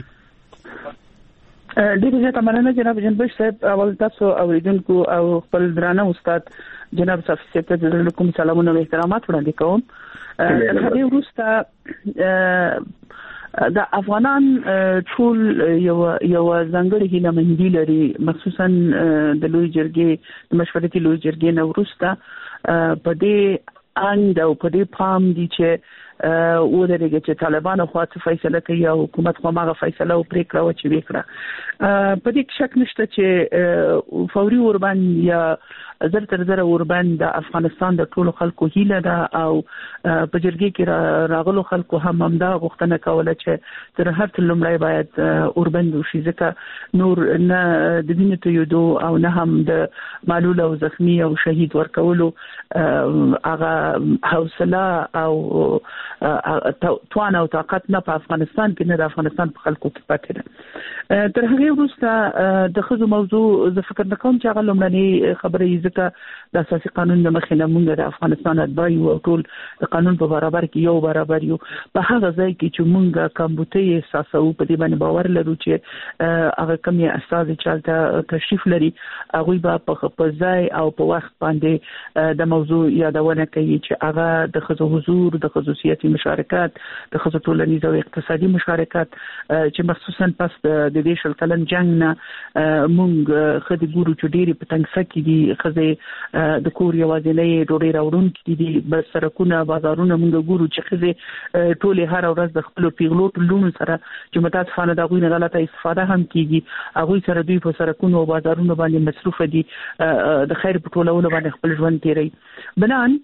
ډیره زیاته مننه جناب جنبش صاحب اول تاسو اوریدونکو او خپل درانه استاد جناب صافی صاحب ته د کوم سلامونه او احترامات وړاندې کوم هغه وروسته د افغانان ټول یو ځانګړي هیله مندي لري مخصوصا د لوی جرګې د مشورتي لوی جرګې نو وروسته په دې اند او په دې پام دي چې ودرېږي چې طالبان خو څه فیصله کوي او حکومت خو هغه فیصله او پریکړه و چې وکړه په دې شک نشته چې فوري اوربان یا زر تر زر اوربان د افغانستان د ټولو خلکو هیله ده او په جرګې کې راغلو خلکو هم همدا غوښتنه کوله چې تر هر څه لومړی باید اوربان وشي ځکه نور نه د دین ته یو او نه هم د معلول او زخمی او شهید ورکولو هغه حوصله او توان او طاقت نه په افغانستان کې نه د افغانستان په خلکو کې پاتې ده تر هغه وروسته د خزو موضوع زه فکر نکوم چې هغه لومړنۍ خبرې ځکه د اساسي قانون د مخې نه موږ د افغانستان اتباع او ټول د قانون په برابر کې یو برابر یو په هغه ځای کې چې موږ کمبوتي احساسو په دې باندې باور لرو چې هغه کومي اساس چې تشریف لري هغه به په ځای او په وخت باندې د موضوع یادونه کوي چې هغه د خزو حضور د خصوصیتي مشارکت د خزو ټولنیز او اقتصادي مشارکت چې مخصوصا پس د دې شل کلن جنگ نه موږ خدي ګورو چې ډېری په تنګ سکه دي خزه د کور یوازینۍ ډوډۍ راوړونکي دي بس سرکونه بازارونه موږ ګورو چې خزه ټولې هر ورځ د خپل پیغلوټ لون سره چې متاسفانه دا غوښنه غلطه استفاده هم کیږي هغه سره دوی په سرکونو او بازارونو باندې مصروف دي د خیر په ټولولو باندې خپل ژوند تیري بنان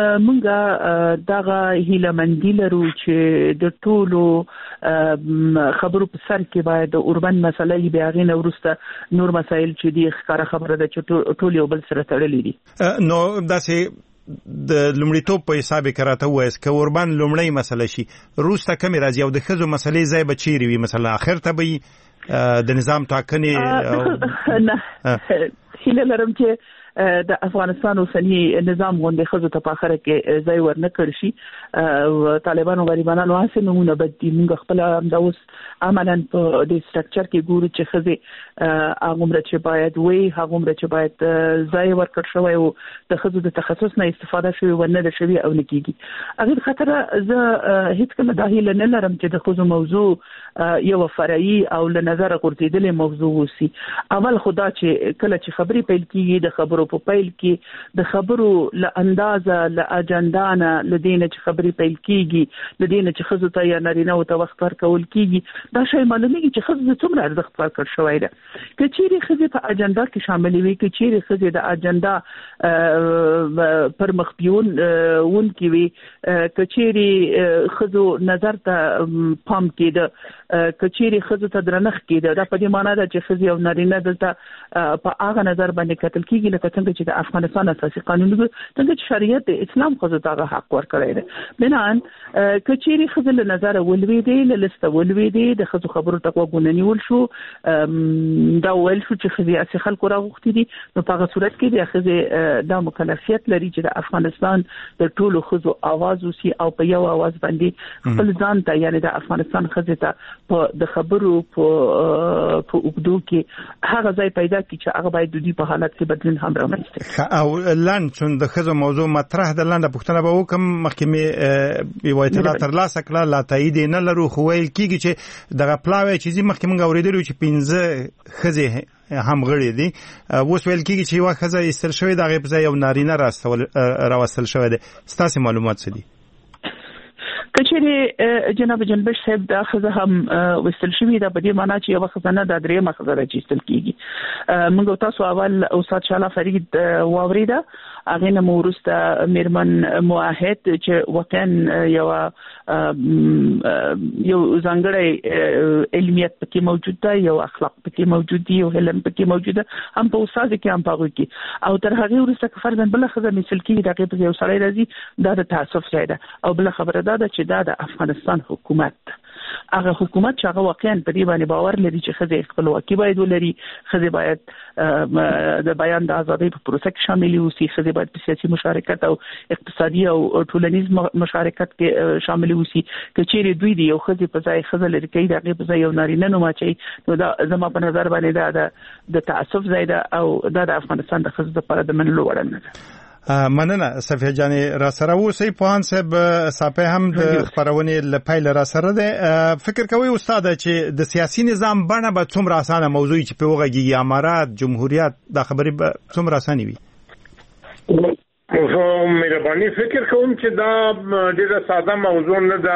موږ دغه هیله مندي لرو چې د ټولو خبرو په سر کې باید اوربان مسلې بیا غي نورسته نور مسایل چې دي ښکاره خبره ده چې ټول یو بل سره تړلې دي نو داسې د لومړیتوب په حساب کې راته وایي چې اوربان لومړی مسله شي روسته کمی راځي او د ښځو مسلې ځای به چیرې وي مثلا اخر ته به د نظام ټاکنې نه هیله لرم چې د افغانستان اوسنی نظام غونډې خزو ته په اخر کې ځای ورنه کړ شي طالبانو غریبانو هڅه نمونه بد دي موږ خپل د اوس عملاً په دې سټرکچر کې ګورو چې خزه هغه چې باید وي هغه چې باید ځای ورکړ شوی او د خزو د تخصص نه استفاده شوی ونه د شوی او نکېږي هغه خطر زه هیڅ کله داخله نه لرم چې د خزو موضوع یو فرعي او له نظر غورځیدلې موضوع وسی اول خدا چې کله چې خبري پیل کیږي د خبرو په پیل کې د خبرو له اندازه له اجندانه لدینه چې خبري پیل کیږي لدینه چې خزو ته یا نارینه او ته وخت ورکول کیږي دا شی معلومیږي چې خزو څومره ارزښت ورکړ شوی دی کچېری خزو په اجنډا کې شامل وي کچېری خزو د اجنډا پر مخبيون ون کې وي کچېری خزو نظر ته پام کېده کچېری خزو ته درنښ کېده دا په دې معنی ده چې خزو او نارینه دلته په هغه نظر باندې کتل کیږي لکه څنګه چې د افغانستان اساسي قانون دی څنګه چې شریعت د اسلام خو ته حق ورکړی دی بنان کچېری خزل نظر ولوي دی لسته ولوي دی د خزو خبرو ټکو غوننی ول شو دا ول شو چې خزي اساسي خلکو راغوختي دي نو په هغه صورت کې د خزي د مکلفیت لري چې د افغانستان د ټولو خزو आवाज وسی او په یو आवाज باندې خپل ځان ته یعنی د افغانستان خزي ته په د خبرو په وګدو کې هغه ځای پیدا کی چې هغه باید د دې په حالت کې بدلون هم راوړي او لاند چون د خزو موضوع مطرح د لاند پښتنه به وکم محکمه یو اطلاع تر لاسه کړه لا تایید نه لرو خو ویل کیږي چې دغه پلاوی چې محکمه اوریدلو چې 15 خزي هم غړي دي اوس ویل کیږي چې یو خزه استل شوی دغه په ځای یو نارینه راوستل شوی دی ستاسو معلومات څه دي کچېری جناب جنبش صاحب دا خزه هم وستل شوی دا په دې معنی چې یو خزانه د درې مخزه راځي کیږي موږ تاسو اول استاد شاله فرید واوریدا هغه نو ورسته میرمن موحد چې وطن یو ځانګړی علمیت پکې موجود دی یو اخلاق پکې موجود دی یو علم پکې موجود دی هم په استاد کې هم په کې او تر هغه ورسته فرضاً بل خزه مثال کې دا کې یو سړی راځي دا د تعصب ځای ده او بل خبره ده چې دا د افغانستان حکومت هغه حکومت چې هغه واقعا په دې باندې باور لري چې خزه خپلواکي باید ولري خزه باید د بیان د ازادۍ په پروسه کې شامل وي خزه باید په سیاسي مشارکت او اقتصادي او ټولنیز مشارکت کې شامل وي کچېری دوی دی یو خزه په ځای خزه لري کې دغه په ځای یو نارینه نو ماچي نو دا زما په نظر باندې دا د تعصب ځای ده او دا د افغانستان د خزه لپاره د منلو وړ نه ده مننه صفیه جان را سره اوسې پوهان صاحب صاحب هم د خبرونه لپاره را سره ده فکر کوي استاد چې د سیاسي نظام بڼه به څومره اسانه موضوع چې په وګړي امارات جمهوریت د خبرې به څومره اسانه وي خو مهرباني فکر کوم چې دا ډیره ساده موضوع نه ده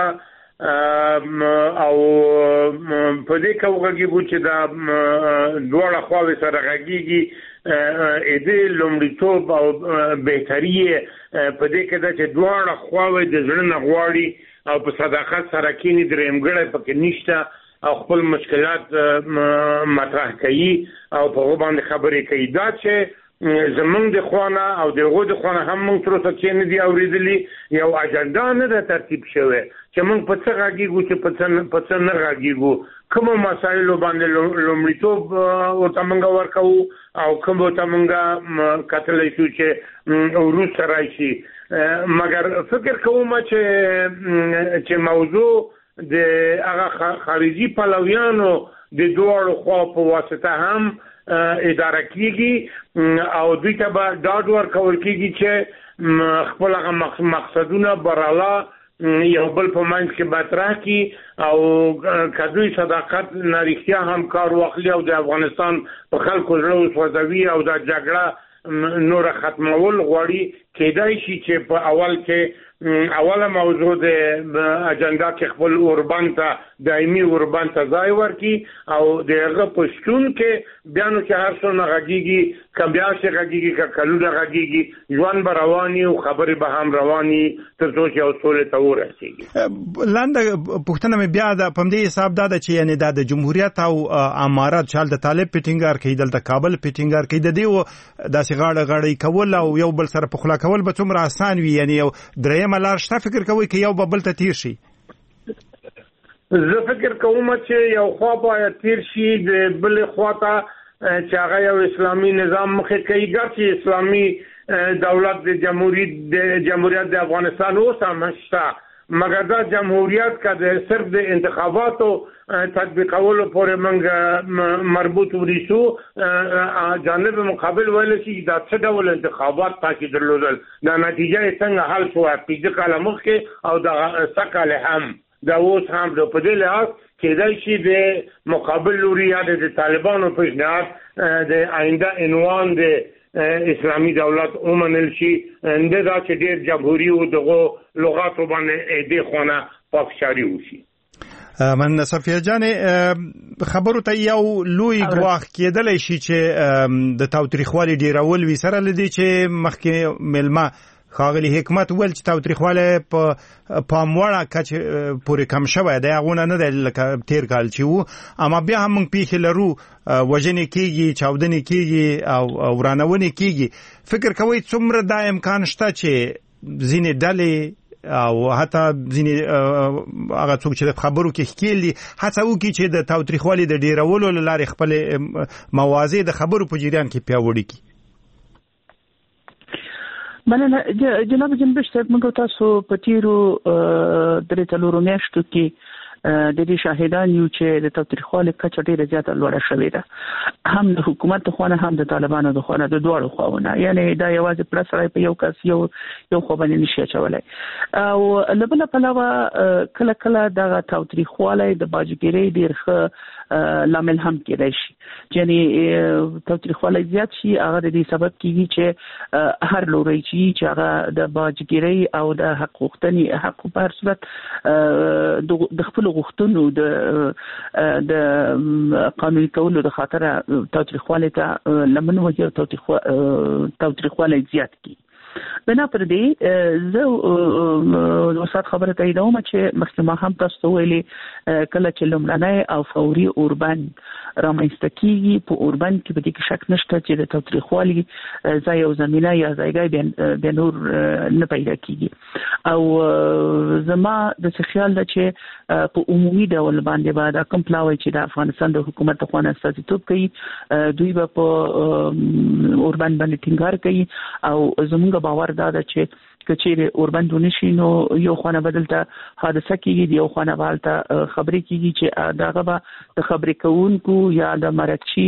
او په دې کې وګړي چې دا دوه خواوې سره غږیږي دې لومړیتوب او بهتري په دې کې چې دواړه خواوې د ځړن غواړي او په صداقت سره کې درېمګړې پکې نشته او خپل مشکلات مطرح کوي او په باندې خبرې کوي دا چې زمونږ د خوانه او دغه د خوانه هم موږ تر څو چې نه دی اوریدلی یو اجنډا نه ترتیب شوی چې موږ په څه راګیږو چې په څه نه راګیږو کوم مسایل باندې لومړیتوب او تمنګ ورکو او کوم تمنګ کتلې شو چې روس راشي مګر فکر کوم چې موضوع د هغه خارجي پلویانو د دوړو خوا په واسطه هم اداره کیږي او دوی ته به ډاډ ورکول کیږي چې خپل هغه مقصدونه براله یو بل په منځ کې مطرح کی او کدوې صداقت نریختیا هم کار واخلي او د افغانستان په خلکو زړه وسوځوي او د جګړه نور ختمول غواړي کېدای شي چې په اول کې اوله موضوع د اجنډا کې خپل اوربان ته دایمي اوربان ته ځای ورکړي او دغه پښتون کې بیانو چې هر څو نه غږیږي کبیا چې غږیږي کلو غږیږي ژوند به رواني او خبرې به هم رواني تر څو چې اصول ته ورسیږي. لاندې پښتنه مې بیا د پم دې حساب دا چې یعنی د جمهوریت او امارات چال د طالب پیټینګار کوي دلته کابل پیټینګار کوي د دې داسې غاړه کول او یو بل سره په خلا کول به څومره آسان وي یعنی یو درېمه لار شته فکر کوي چې یو بل ته تیر شي. زه فکر کوم چې یو خوا باید تیر شي د بل خوا ته چې هغه یو اسلامي نظام مخې کوي ګرځي اسلامي دولت د جمهوریت د افغانستان اوس هم شته مګر دا جمهوریت کا د صرف د انتخاباتو تطبیقولو پورې منګ مربوط ورسو جانب مقابل ویل شي دا څه ډول انتخابات پاتې درلودل دا نتیجه څنګه حل شو په کال مخکې او دا سکاله هم دا اوس هم د په دې لحاظ کېدای شي د مقابل لوري یا د طالبانو په اجناس د آینده عنوان د اسلامي دولت ومنل شي انده دا چې ډېر جمهوریت او دغه لغاتو باندې دې خونه پاکشاري وشي. من صفیه جان خبرو ته یو لوی ګواخ کېدلی شي چې د تاوتریخوالي ډیرول وی سره لدی چې مخکې ملما خاغلی حکمت ول چې تاوتریخواله په پاموړه کچ پورې کم شوی دی هغه نه د لکه تیر کال چې وو اما بیا هم موږ پیښ لرو وژنې کیږي چاودنې کیږي او ورانونې کیږي فکر کوي څومره دا امکان شته چې ځینې ډلې او حتی ځینې هغه څوک چې خبرو کې ښکېلي هڅه وکړي چې د تاوتریخوالي د ډیرولو له لارې خپل موازی د خبرو په جریان کې پیاوړي کړي. مننه جناب جنبش صاحب موږ تاسو په تیرو درې څلورو میاشتو کې د دې شاهدان یو چې د تاوتریخوالي کچه ډیره زیاته لوړه شوې ده هم د حکومت خونه هم د طالبانو د خونه د دوړو خواونه یعنی دا یوازې پر سره په یو کس یو خو باندې نشي چولای او لبل په علاوه کله کله د تاوتریخوالي د باجګری ډیر ښه لامل هم کېدای شي یعنی تاوتریخوالي زیات شي هغه د دې سبب کیږي چې هر لوري چې هغه د باجګری او د حق غوښتنې حق په هر صورت د خپل غوښتنو د قانوني کولو د خاطر تاوتریخوالي ته لمن وجه تاوتریخوالي زیات کی بنا پر دې زه وسات خبره تاییدوم چې مخکې ما هم تاسو ویلي کله چې لمړنۍ او فوري اوربان رامنځته کیږي په اوربان کې به د شک نشته چې د تاوتریخوالي ځای او زمينه یا ځایګي د نور نه پیدا کیږي او زما د خیال ده چې په عمومي ډول باندې بعد کوم پلاوي چې د افغانستان د حکومت خونه استازیتوب کوي دوی به په اوربان باندې ټینګار کوي او زموږ باور دا ده چې کچېره اوربان ونشي نو یو خونه بدلته حادثه کیږي یو خونه بالته خبرې کیږي چې داغه به د خبرې کوونکو یا د مرکچی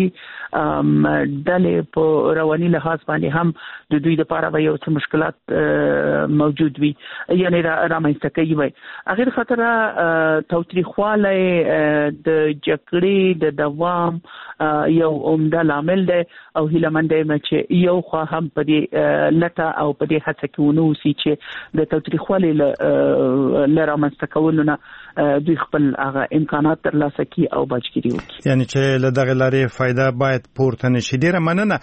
ډلې په رواني لحاظ باندې هم د دوی لپاره به یو څه مشکلات موجود وي یعنی رامنځته کوي وي هغه خاطر تاوتریخواله د جګړې د دوام یو عمده لامل دی او هیلمن دی چې یو خو هم په دې لټه او په دې هڅه کې ونوسي چې د تاوتریخوالي لرامنځته کولو نه دوی خپل هغه امکانات ترلاسه کړي او بچګری وکړي یعنی چې له دغه لارې فائدہ باید پورته نشي. ډیره مننه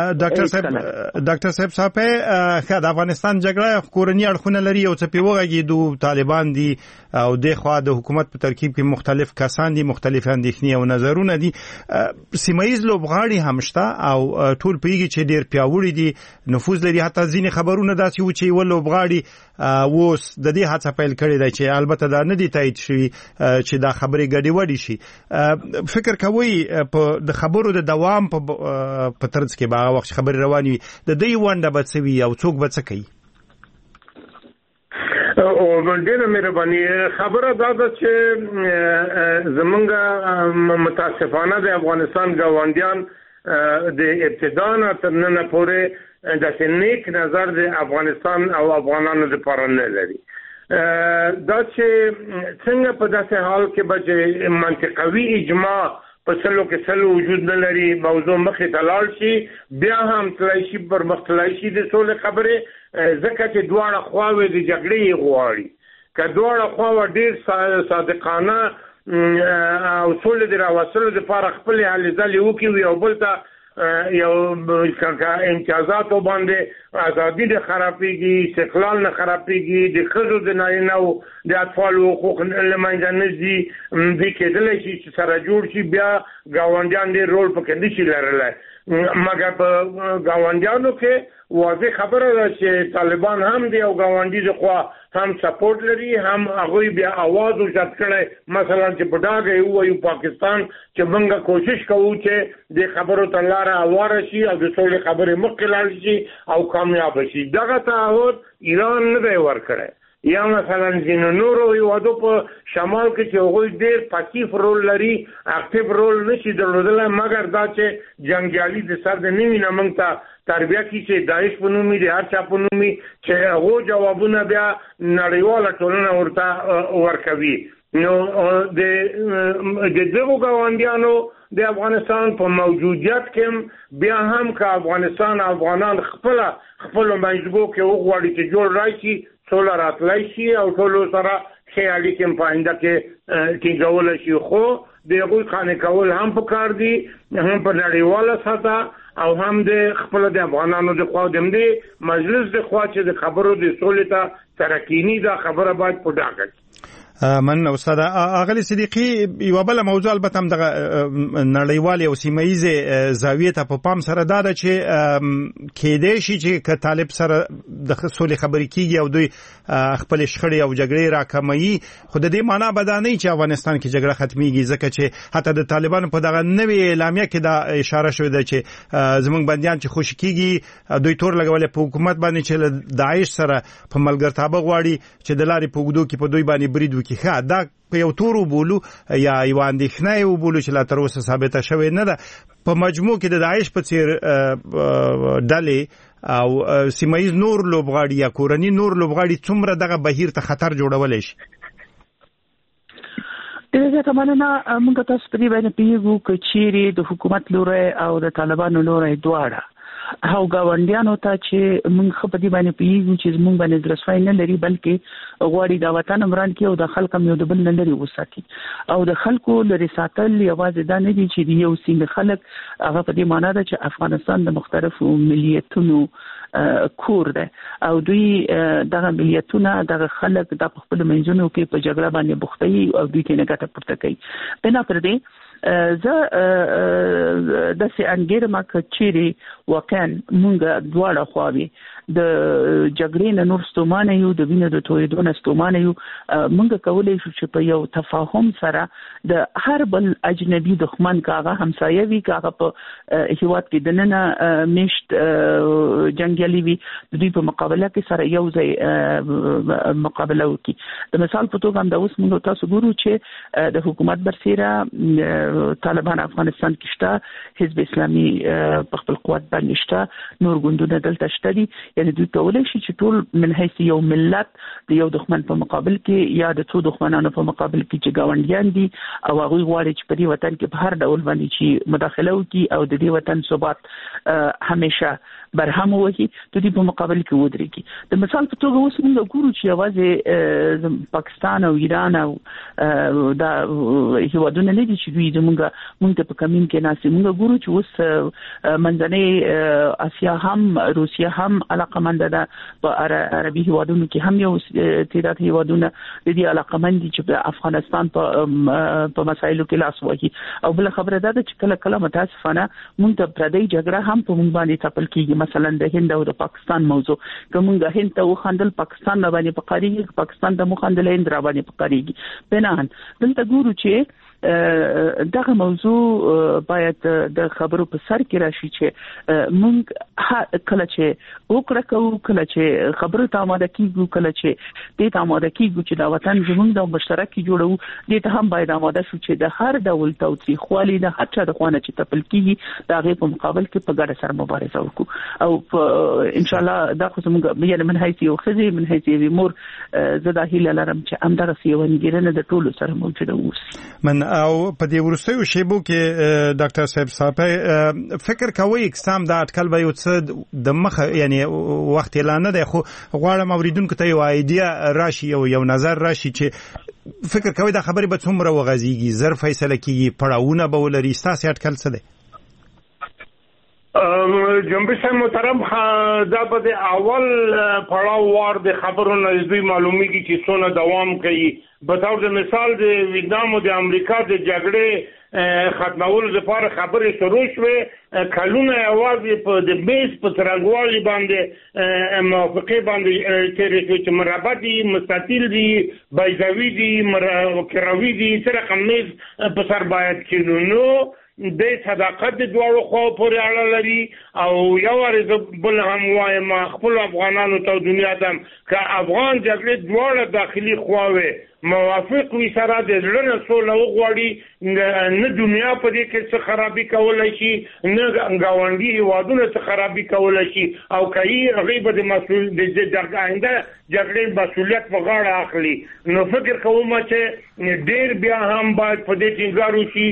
ډاکټر صاحب د افغانستان جګړه کورنی اړخونه لري او څه پیوغږي د طالبان دي او د خوا د حکومت په ترکیب کې مختلف کسان دي مختلف اندېښنې او نظرونه دي سیمایي لوبغاړي هم شته او ټول پیږي چې ډیر پیاوړي دي نفوذ لري حتی ځینې خبرونه داسې و چې ولوبغاړي اوس د دې هڅه پیل کړې ده چې البته دا نه دي تایید شوی چې دا خبرې ګډې وډې شي فکر کوي په د خبرو د دوام په ترڅ کې به وخت خبرې رواني د دې ونده بڅوي او څوک بڅ کوي او ډیره مهرباني خبره دا ده چې زمونږ متاسفانه د افغانستان ګاونډیان د ابتدا نه تر نن پورې د نیک نظر د افغانستان او افغانانو لپاره نه لري دا چې څنګه په داسې حال کې به منطقوي اجماع په سلو کې سلو وجود نه لري موضوع مخې ته لاړ شي بیا هم تلای شي پر مخ تلای شي د سولې خبرې ځکه چې دواړه خواوې د جګړې غواړي که دواړه خواوې ډېر صادقانه او سولې د راوستلو دپاره خپلې هلې ځلې وکړي او بل ته یو امتیازاتو باندې ازادي نه خرابېږي استقلال نه خرابېږي د ښځو د نارینه‌و د اطفالو حقوق له منځه نه ځي دوی کېدلی شي چې سره جوړ شي بیا ګاونډیان ډېر رول پکې نه شي لرلی مګر په ګاونډیانو کې واضح خبره ده چې طالبان هم دی او ګاونډي د خوا هم سپورټ لري هم هغوی بیا اواز اوچت کړی مثلا چې په ډاګه یې ووایو پاکستان چې موږ کوشش کوو چې د خبرو ته لاره هواره شي او د سولې خبرې مخکې لاړ شي او کامیاب شي دغه تعهد ایران نه دی ورکړی یا مثلا ځینو نورو هیوادو په شمال کې چې هغوی ډېر پاسیف رول لري اکټیو رول نشي درلودلی مګر دا چې جنګیالي د سر د نوي نه موږ ته تربیه کړي چې داعش په نوم د هر چا په نوم چې هغو جوابونه بیا نړیواله ټولنه ورته ورکوي نو د دغو ګاونډیانو د افغانستان په موجودیت کې بیا هم که افغانستان افغانان خپلو منځګو کې وغواړي چې جوړ راشي سوله راتلی شي او ټولو سره ښې اړیکې په آینده کې ټینګولی شي خو د هغوی قانع کول هم پکار دي هم په نړیواله سطح او هم د خپلو د افغانانو د خوا د همدې مجلس د خوا چې د خبرو د سولې ته ترکینی دا خبره باید په ډاګه من استاد اغلی صدیقی یو بل موضوع البته هم د نړیوال او سیمایي زاویه ته په پام سره دا چې کېدې شي چې ک طالب سره د سولې خبرې کیږي او دوی خپل شخړې او جګړې راکموي خو د دې معنی بدانه چې افغانستان کې جګړه ختميږي ځکه چې حتی د طالبانو په دغه نوې اعلامیه کې دا اشاره شوې ده چې زمونږ بنديان چې خوشی کیږي دوی تور لګولې په حکومت باندې چې داعش سره په ملګرتابه غواړي چې د لارې په ګدو کې په دوی باندې برید کې دا په یو تور وبولو یا یو اندېښنه وبولو چې لا تر اوسه ثابته شوې نه ده په مجموع کې د داعش په څیر ډلې او سیمایي نور لوبغاړي یا کورنی نور لوبغاړي څومره دغه بهیر ته خطر جوړولای شي دغه تمنه موږ تاسو په دې باندې پیږو چې چیرې د حکومت لوري او د طالبانو لوري دواړه هاو ګاونډیانو ته چې موږ خپدي باندې پیږو چې موږ باندې درسوي نه لري بلکې غواړي د وطن عمران کې او د خلکو یو د بل نه لري وساتي او د خلکو لري ساتل یوازې دا نه دي چې یو سیمه خلک هغه په دې معنی ده چې افغانستان د مختلفو ملیتونو کور ده او دوی دغه ملیتونه دغه خلک د خپل منځونو کې په جګړه باندې بوختي او دوی کې نه ګټه پورته کوي بنا پر دې زه د سي انګیرما کچيري واقعا مونږ دواړه خواوي د جګړې نور ستومانه یو د وینې د تویدو نه ستومانه یو مونږ کولای شو چې په یو تفاهم سره د هر بل اجنبي دښمن کاغه همسایوي کاغه په هیواد کې دننه مشت جنگیالي وي د دوی په مقابله کې سره یو ځای مقابله وکړي د مثال په توګه هم د اوس موږ تاسو ګورو چې د حکومت برسیره طالبان افغانستان کې شته حزب اسلامي په خپل قوت باندې شته نور ګوندونه دلته شته دي یعنی دوی کولای شي چې ټول من حیث یو ملت د یو دښمن په مقابل کې یا د څو دښمنانو په مقابل کې چې ګاونډیان دي او هغه غواړي چې په دې وطن کې په هر ډول باندې چې مداخله وکړي او د دې وطن ثبات همیشه برهم وي د دې په مقابل کې ودرېږي د مثال په توګه اوس موږ ګورو چې یوازې پاکستان او ایران او دا هیوادونه نه دي چې دوی موږ ته په کمین کې ناسي موږ ګورو چې اوس منځنۍ اسیا هم روسیا هم علاقمند ده په عربي هیوادونو کې هم یو تعداد هیوادونه د دې علاقمند دي چې په افغانستان په مسایلو کې لاس وهي او بل خبره ده چې کله کله متاسفانه موږ ته پردي جګړه هم په موږ باندې تپل کیږي مثلا د هند او د پاکستان موضوع کوم د هند ته وخندل پاکستان باندې پکاريږي پاکستان د مخندل هند را باندې پکاريږي بنان دلته ګورو چې دغه موضوع باید د خبرو په سر کې راشي چې موږ کله چې وکړه کوو کله چې خبرو ته آماده کیږو کله چې دې ته آماده کیږو چې دا وطن زموږ د مشترکي جوړو دې ته هم باید آماده شو چې د هر ډول توصیخوالي د هر چا د خوانه چې تپل کیږي دا غي په مقابل کې په ګډه سره مبارزه وکړو او ان شاء الله دا خو زموږ یعنی من حیث یو خزي من حیث یو مور زدا هیله لرم چې امدغه سیونګیرنه د ټولو سره موجوده اوسي من او په دې ورستیو شیبو کې ډاکټر صاحب صاحب فکر کوي اقسام د اټکل به یو څه د مخ یعنی وخت اعلان نه دی خو غواړم اوریدونکو ته یو ایډیا راشي او یو نظر راشي چې فکر کوي دا خبره به څومره وغځيږي زر فیصله کیږي پړاوونه به ولري ستاسو اټکل څه دی جنبش محترم دا په اول پړاو وار د خبرو نږدې معلومیږي چې څونه دوام کوي په تاسو د مثال د ویتنام او د امریکا د جګړې ختمولو لپاره خبرې شروع شوې کلونه اواز په د بیس په ترنګوالي باندې موافقه باندې چې مرابطي مستطیل دي بایزاوی دي کراوی دي تر کمیز په سر باید کینو د صداقت د دوړو خو پورې اړه لري او یو ورځ بل هم وایم خپل افغانانو ته دنیا ته که افغان جګړه دوړه داخلي خواوي موافق وي سره د لړنه سوله وغوړي نه دنیا په دې کې څه خرابي کولای شي نه غونډي هوادونه څه خرابي کولای شي او کوي غیبه د مسؤل د جګړه جګړې مسؤلیت په غاړه اخلي نو فکر کوم چې ډیر بیا هم باید په دې ټینګار وشي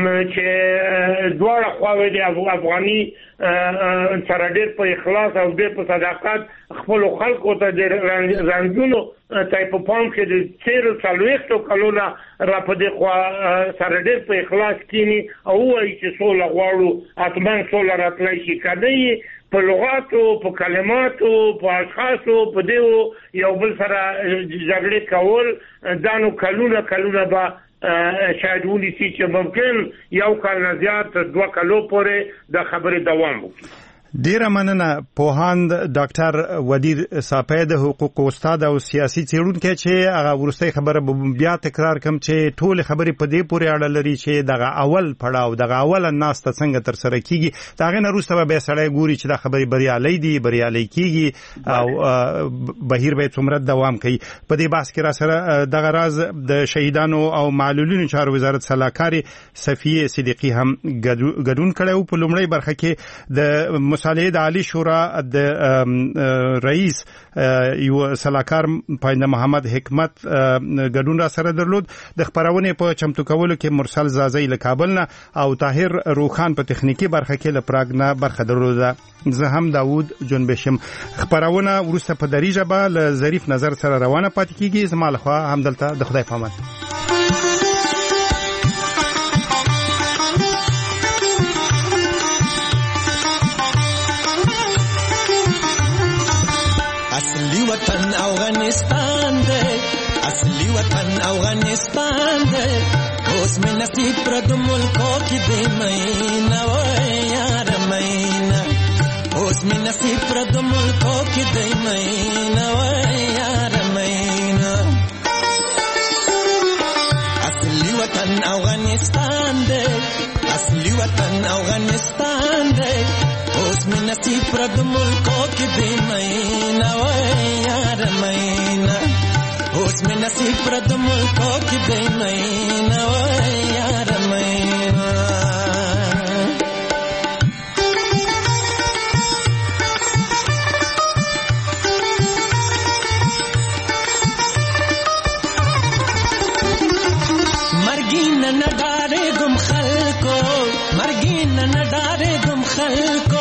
چې دواړه خواوې د افغاني سره ډیر په اخلاص او ډیر په صداقت خپل خلکو ته د رنګونو تای په پام کې د چیرې څلويختو کلونه را په دې خوا سره ډیر په اخلاص کینی او وایي چې سوله غواړو اتمن سوله راتلای شي کدی په لغاتو په کلماتو په اشخاصو په دیو یو بل سره جګړه کول دانو کلونه با شاید ونیسي چې ممکن یو کال نه زیات 2 کالو پورې د خبرې دوام وکړي ډیره مننه پوهاند ډاکټر ودیر صاحب د حقوق استاد او سیاسي څېړونکی چې هغه ورسته خبره بیا تکرار کوم چې ټول خبرې په دې پورې اړه لري چې دغه اول پړاو دغه اول الناس ته څنګه تر سره کیږي داغه نه روسته به سړی ګوري چې دا خبرې بریالي کیږي او بهیر به څومره دوام کوي په دې بحث کې را سره دغه راز د شهیدانو او معلولینو چارو وزارت صلاحکار صفیه صدیقی هم ګډون کړو په لومړی برخه کې د مصالحه د عالی شورا د رئیس یو صلاحکار پاینده محمد حکمت ګډون را سره درلود د خبرونه په چمتو کولو کې مرسل زازی له کابل نه او طاهر روخان په تخنیکی برخه کې له پراګ نه برخه درلوده زه هم داوود جنبشم خبرونه ورسته په دریجه به له ظریف نظر سره روانه پاتې کیږي زما له خوا همدلته د خدای پامان وطن افغانستان دے اصلی وطن افغانستان دے اس میں نصیب پر دو ملکوں کی دے مہینہ وہ یار مہینہ اس میں نصیب پر دو ملکوں کی دے مہینہ وہ یار مہینہ اصلی وطن افغانستان دے اصلی وطن افغانستان دے اس میں نصیب پر دو ملکوں کی دے مہینہ وہ یار مہینہ اس میں نصیب پر دو ملکوں کی دے مہینہ وہ یار مہینہ مرگین نہ ڈارے گم خلکو مرگین نہ ڈارے گم خلکو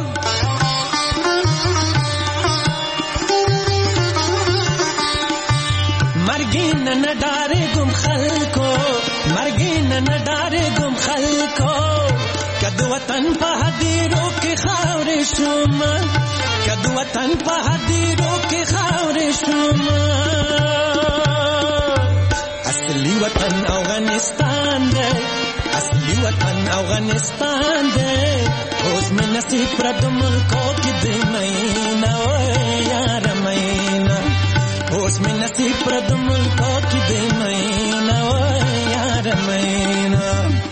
مرگین نہ ڈارے گم خلکو مرگین نہ ڈارے گم خلکو کد وطن پہادیروں کے خاور شوم کد وطن پہادیروں کے خاور شوم اصلی وطن افغانستان دے اصلی وطن افغانستان دے اس میں نصیب پر دو ملکوں کی دے مہینہ یار مہینہ اس میں نصیب پر دو ملکوں کی دے مہینہ یار مہینہ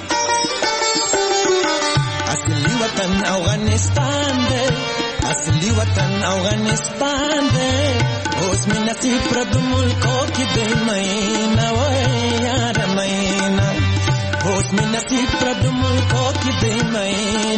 اصلی وطن افغانستان دے اصلی وطن افغانستان دے اس میں نصیب پر دو ملکوں کی دے مہینہ یار مہینہ اس میں نصیب پر دو ملکوں کی دے مہینہ